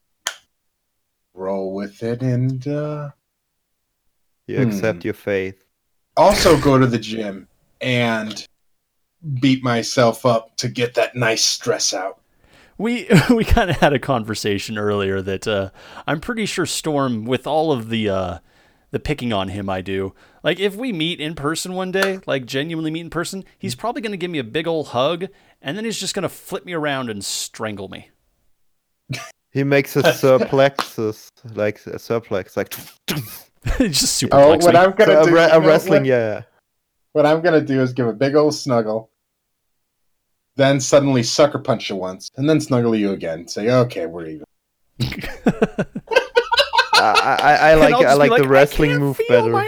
roll with it and you accept your fate. also go to the gym and beat myself up to get that nice stress out. We kind of had a conversation earlier that I'm pretty sure Storm, with all of the picking on him I do, like if we meet in person one day, like genuinely meet in person, he's probably going to give me a big old hug, and then he's just going to flip me around and strangle me. He makes a surplexes, like a surplex, like He's just super Oh, what I'm gonna so do? a you know wrestling. what? Yeah. What I'm gonna do is give a big old snuggle, then suddenly sucker punch you once, and then snuggle you again. Say, okay, we're even. I And I'll like just be the wrestling I can't move feel better. my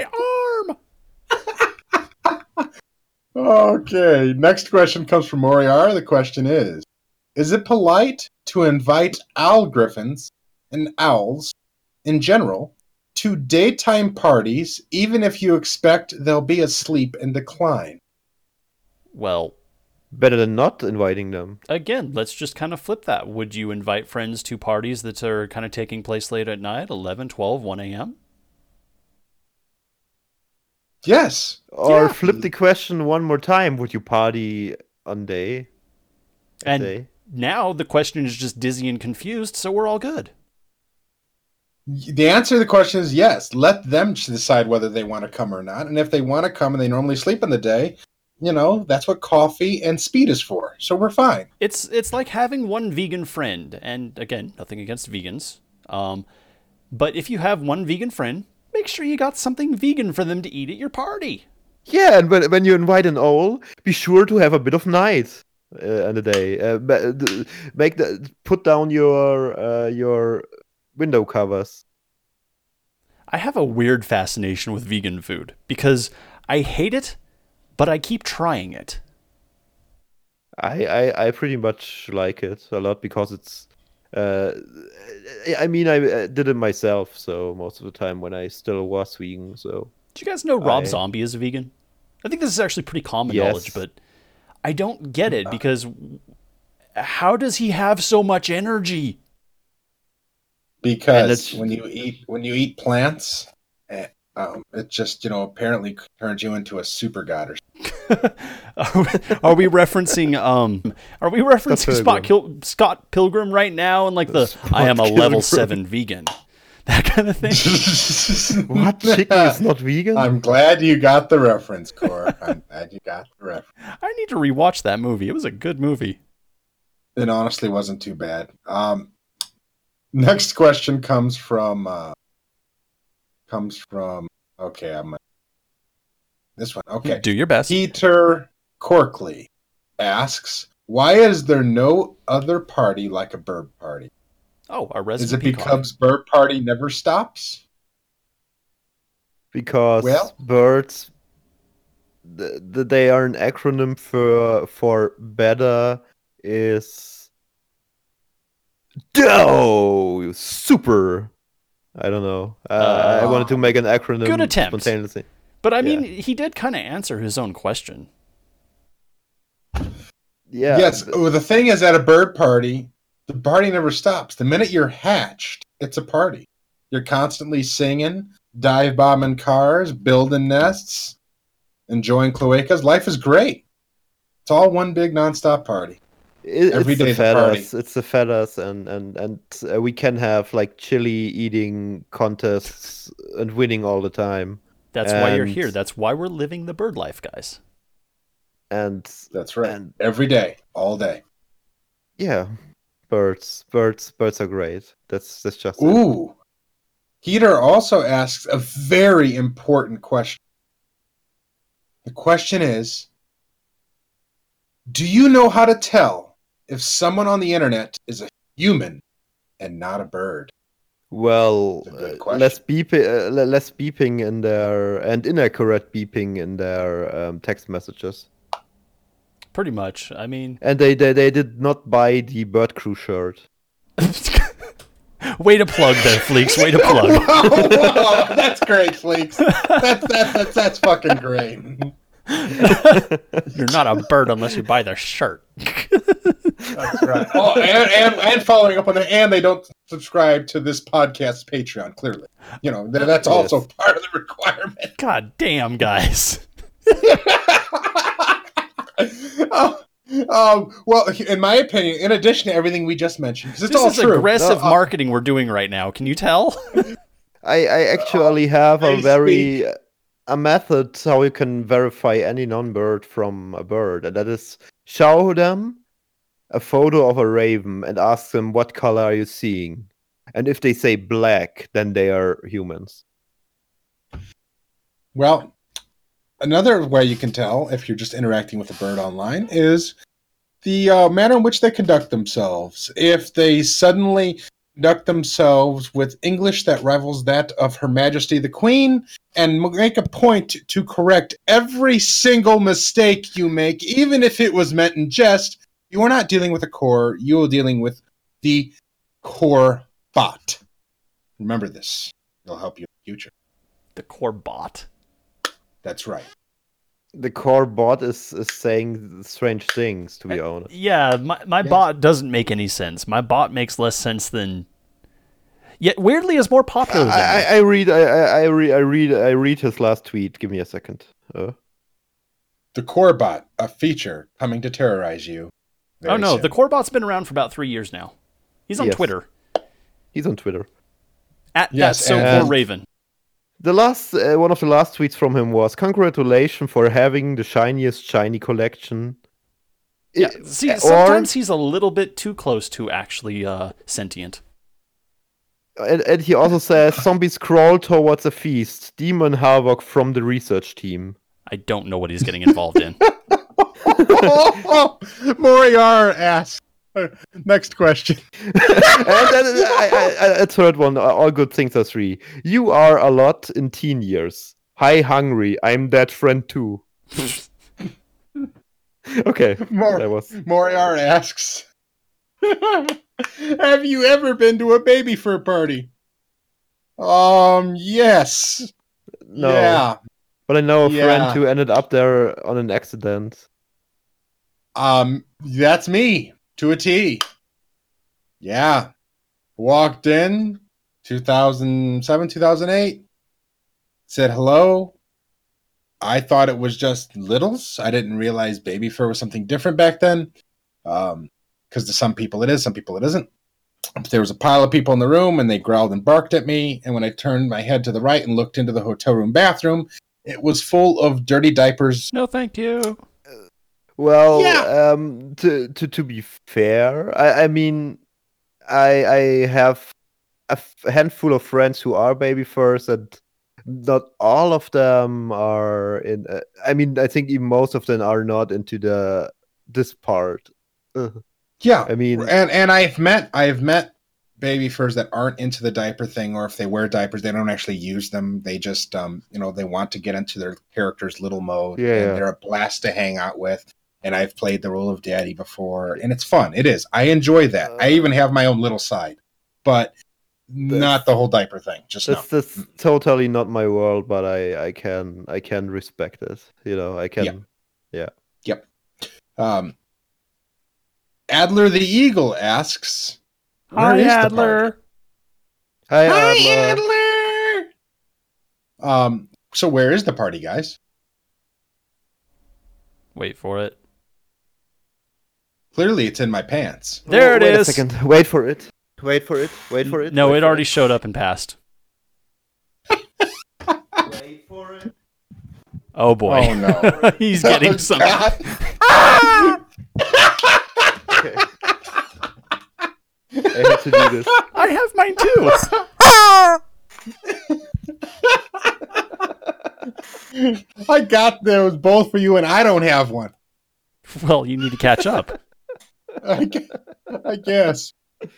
arm. Okay, next question comes from Moriar. The question is it polite to invite owl griffins and owls in general to daytime parties, even if you expect they'll be asleep and decline? Well, Better than not inviting them. again, let's just kind of flip that. Would you invite friends to parties that are kind of taking place late at night, 11, 12, 1 a.m.? Yes. Or Yeah. flip the question one more time. Would you party on day? And Day? now the question is just dizzy and confused, so we're all good. The answer to the question is yes. Let them decide whether they want to come or not. And if they want to come and they normally sleep in the day, that's what coffee and speed is for. So we're fine. It's like having one vegan friend, and again, nothing against vegans. But if you have one vegan friend, make sure you got something vegan for them to eat at your party. Yeah, and when you invite an owl, be sure to have a bit of night in the day. Put down your window covers. I have a weird fascination with vegan food because I hate it, but I keep trying it. I pretty much like it a lot because it's. I mean, I did it myself, so most of the time when I still was vegan. So Do you guys know Rob I- Zombie is a vegan? I think this is actually pretty common Yes. knowledge, but I don't get it because how does he have so much energy? Because it's- when you eat plants, it just apparently turns you into a super god or something. Are we referencing Pilgrim. Scott Pilgrim right now, and like the I am a Pilgrim. level 7 vegan, that kind of thing? What? Chicken is not vegan? I'm glad you got the reference, Core. I'm glad you got the reference. I need to rewatch that movie. It was a good movie. It honestly wasn't too bad. Next question comes from okay, I'm this one. Okay. Do your best. Peter Corkley asks, why is there no other party like a bird party? Oh, our Is resident it because bird party never stops? Because Well- birds, they are an acronym for better is super. I don't know. I wanted to make an acronym. Good attempt. Spontaneously. But I mean, he did kind of answer his own question. Yeah. Yes. Well, the thing is, at a bird party, the party never stops. The minute you're hatched, it's a party. You're constantly singing, dive bombing cars, building nests, enjoying cloacas. Life is great. It's all one big nonstop party. Every It's the day's a party. feathers. It's the feathers, and we can have like chili eating contests and winning all the time. That's why you're And- here. That's why we're living the bird life, guys. And That's right. And- Every day, all day. yeah, birds are great. That's just it. Ooh. Peter also asks a very important question. The question is, do you know how to tell if someone on the internet is a human and not a bird? Well, That's a good question. less beeping in their and inaccurate beeping in their text messages. Pretty much. I mean, And they did not buy the Bird Crew shirt. way to plug there, Fleeks. Way to plug. Whoa, that's great, Fleeks. That's fucking great. You're not a bird unless you buy their shirt. That's right. Oh, and following up on that, and they don't subscribe to this podcast's Patreon. Clearly, you know that's also part of the requirement. God damn, guys. Well, in my opinion, in addition to everything we just mentioned, because it's This all is true. aggressive No, marketing we're doing right now. Can you tell? I actually have I a method how you can verify any non-bird from a bird, and that is show them a photo of a raven and ask them what color are you seeing, and if they say black, then they are humans. Well, another way you can tell if you're just interacting with a bird online is the manner in which they conduct themselves. If they suddenly conduct themselves with English that rivals that of Her Majesty the Queen and make a point to correct every single mistake you make, even if it was meant in jest, you are not dealing with a core, you are dealing with the core bot. Remember this. It'll help you in the future. The core bot. That's right. The core bot is saying strange things, to be honest. Yeah, my bot doesn't make any sense. My bot makes less sense than. Yet weirdly is more popular than me. I read his last tweet. Give me a second. The core bot, a feature coming to terrorize you. Oh very no, soon. the core bot's been around for about 3 years now. He's on Yes. Twitter He's on Twitter. at Yes, that's so and- poor Raven. The last one of the last tweets from him was congratulations for having the shiniest shiny collection. Yeah, see, sometimes he's a little bit too close to actually sentient. And he also says zombies crawl towards a feast. Demon Havoc from the research team. I don't know what he's getting involved in. Moriar asks. Next question. And then a third one. All good things are three. You are a lot in teen years. Hi, hungry. I'm that friend too. Okay, that was. Moriar asks. Have you ever been to a baby fur party? Yes. No, Yeah. but I know a Yeah. friend who ended up there on an accident. That's me to a T. Yeah. Walked in 2007, 2008. Said hello. I thought it was just littles. I didn't realize baby fur was something different back then. Because to some people it is, some people it isn't. There was a pile of people in the room, and they growled and barked at me. And when I turned my head to the right and looked into the hotel room bathroom, it was full of dirty diapers. No, thank you. Well, Yeah. to be fair, I mean, I have a handful of friends who are baby furs, and not all of them are in. I mean, I think even most of them are not into this part. Yeah, I mean, and I've met baby furs that aren't into the diaper thing, or if they wear diapers, they don't actually use them. They just they want to get into their character's little mode, Yeah, and yeah. they're a blast to hang out with. And I've played the role of daddy before, and it's fun. It is. I enjoy that. I even have my own little side, but not the whole diaper thing. Just no. that's totally not my world, but I can respect it. I can. Yep. Adler the Eagle asks, Hi, "Where is the Adler. Hi, party?" Adler. Adler. So where is the party, guys? Wait for it. Clearly, it's in my pants. There it Wait is. a second. Wait for it. Wait for it. No, Wait it for already showed up and passed. Wait for it. Oh boy. Oh, no. He's getting some. Okay. I have to do this. I have mine too. I got those both for you, and I don't have one. Well, you need to catch up. I guess.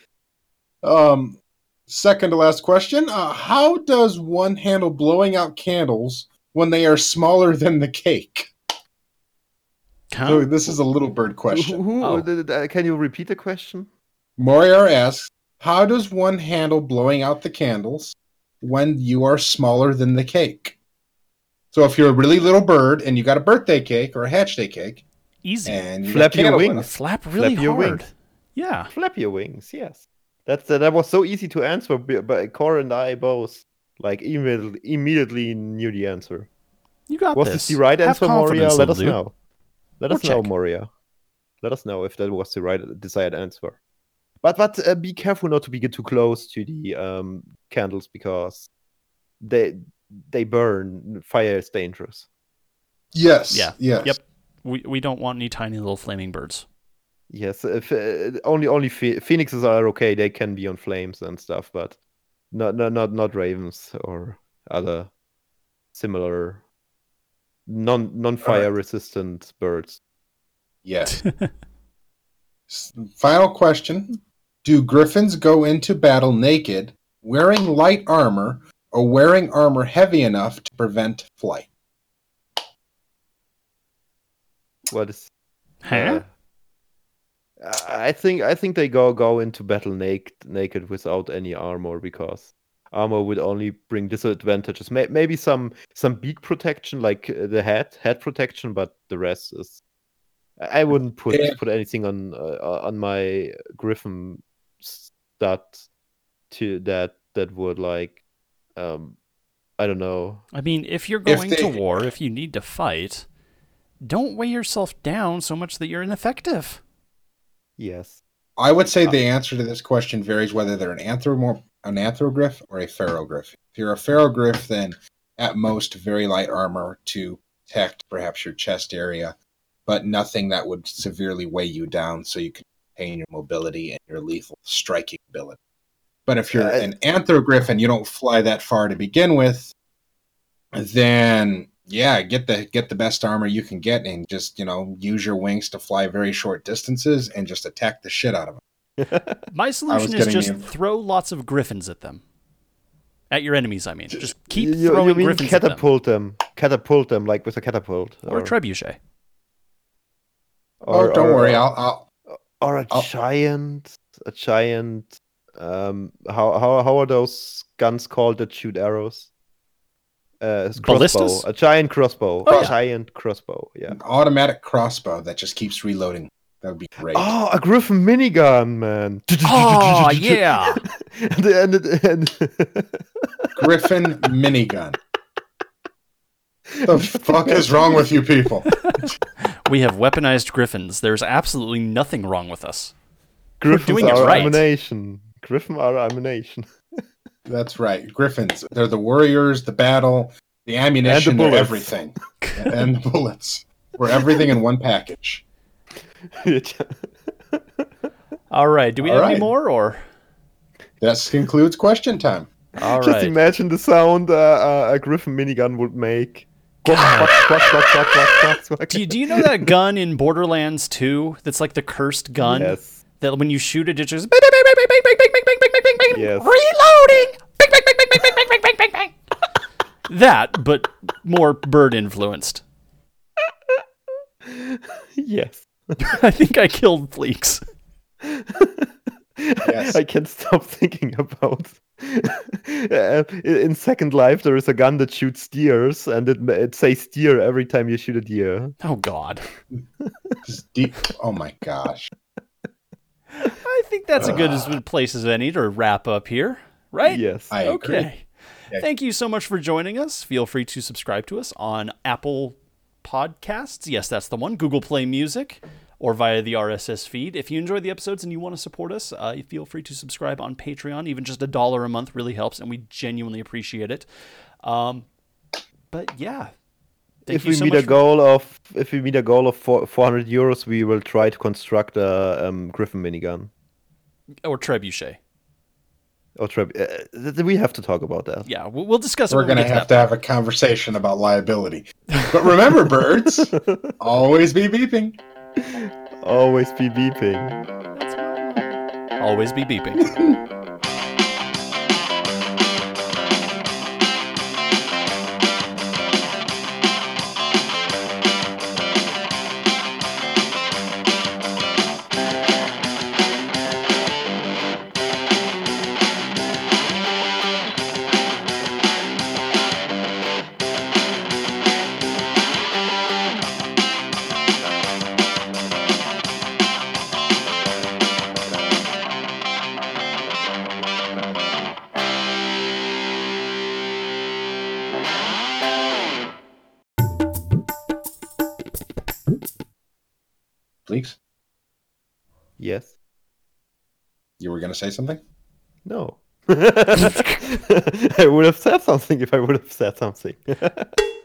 Second to last question. How does one handle blowing out candles when they are smaller than the cake? So this is a little bird question. Oh. Can you repeat the question? Moriar asks, how does one handle blowing out the candles when you are smaller than the cake? So if you're a really little bird and you got a birthday cake or a hatch day cake, Easy. and you Flap got your candle in wings. it, Flap really Flap your hard. wings. Yeah. Flap your wings. Yes, that was so easy to answer, but Cor and I both immediately knew the answer. You got Was this. this the right Have answer, Moria? confidence, Let us little dude. know. Let Or us know, check. Moria. Let us know if that was the right desired answer. But be careful not to be too close to the candles because they burn. Fire is dangerous. Yes. Yeah. Yes. Yep. We don't want any tiny little flaming birds. Yes, if, only phoenixes are okay. They can be on flames and stuff, but not ravens or other similar non-fire resistant birds. Yes. Final question. Do griffins go into battle naked, wearing light armor, or wearing armor heavy enough to prevent flight? What is? Huh? I think they go into battle naked without any armor because armor would only bring disadvantages. Maybe some beak protection like the head protection, but the rest is. I wouldn't put anything on my griffin stat to that would like I don't know. I mean, if you're going to war, if you need to fight, don't weigh yourself down so much that you're ineffective. Yes. I would say the answer to this question varies whether they're an anthrogryph or a ferrogryph. If you're a ferrogryph, then at most very light armor to protect perhaps your chest area, but nothing that would severely weigh you down so you can maintain your mobility and your lethal striking ability. But if you're an anthrogryph and you don't fly that far to begin with, then yeah, get the best armor you can get and just, use your wings to fly very short distances and just attack the shit out of them. My solution is just getting throw lots of griffins at them. At your enemies, I mean. Just keep you throwing mean griffins catapult them. Catapult them like with a catapult. at them. Or a trebuchet. Don't worry, I'll or a giant. How are those guns called that shoot arrows? Ballistas? A giant crossbow. Oh, yeah. Giant crossbow. Yeah. an automatic crossbow that just keeps reloading. That would be great. Oh, a Griffin minigun, man. Oh, yeah. and Griffin minigun. The fuck is wrong with you people? We have weaponized griffins. There's absolutely nothing wrong with us. Griffins doing it are right. ammunition. Griffin are ammunition. That's right. Griffins. They're the warriors, the battle, the ammunition, And the they're bullets. everything. And the bullets. We're everything in one package. All right. Do we All have any right. more, or? That concludes question time. All Just right. imagine the sound a Griffin minigun would make. Quack, quack, quack, quack, quack, quack. Do you know that gun in Borderlands 2 that's like the cursed gun? Yes. That when you shoot it, it just bing, bing, bing, bing, bing, bing, bing, bing, bing, bing, bing, bing, bing, Yes. reloading. Bing, bing, bing, bing, bing, bing, bing, bing, bing, bing. That, but more bird influenced. Yes. I think I killed Fleeks. Yes. I can't stop thinking about. In Second Life, there is a gun that shoots deers, and it says deer every time you shoot a deer. Oh God. Just deep. Oh my gosh. I think that's a good as place as any to wrap up here, right? Yes. I agree. Okay. Yeah. Thank you so much for joining us. Feel free to subscribe to us on Apple Podcasts. Yes, that's the one. Google Play Music or via the RSS feed. If you enjoyed the episodes and you want to support us, feel free to subscribe on Patreon. Even just $1 a month really helps, and we genuinely appreciate it. But yeah. Thank If you we so meet much a goal of 400 euros, we will try to construct a Griffin minigun. or Trebuchet. Or we have to talk about that. Yeah, we'll discuss it. We're when we going to get have to have a conversation about liability. But remember, birds, always be beeping. Always be beeping. Always be beeping. Please. Yes. You were going to say something? No. I would have said something if I would have said something.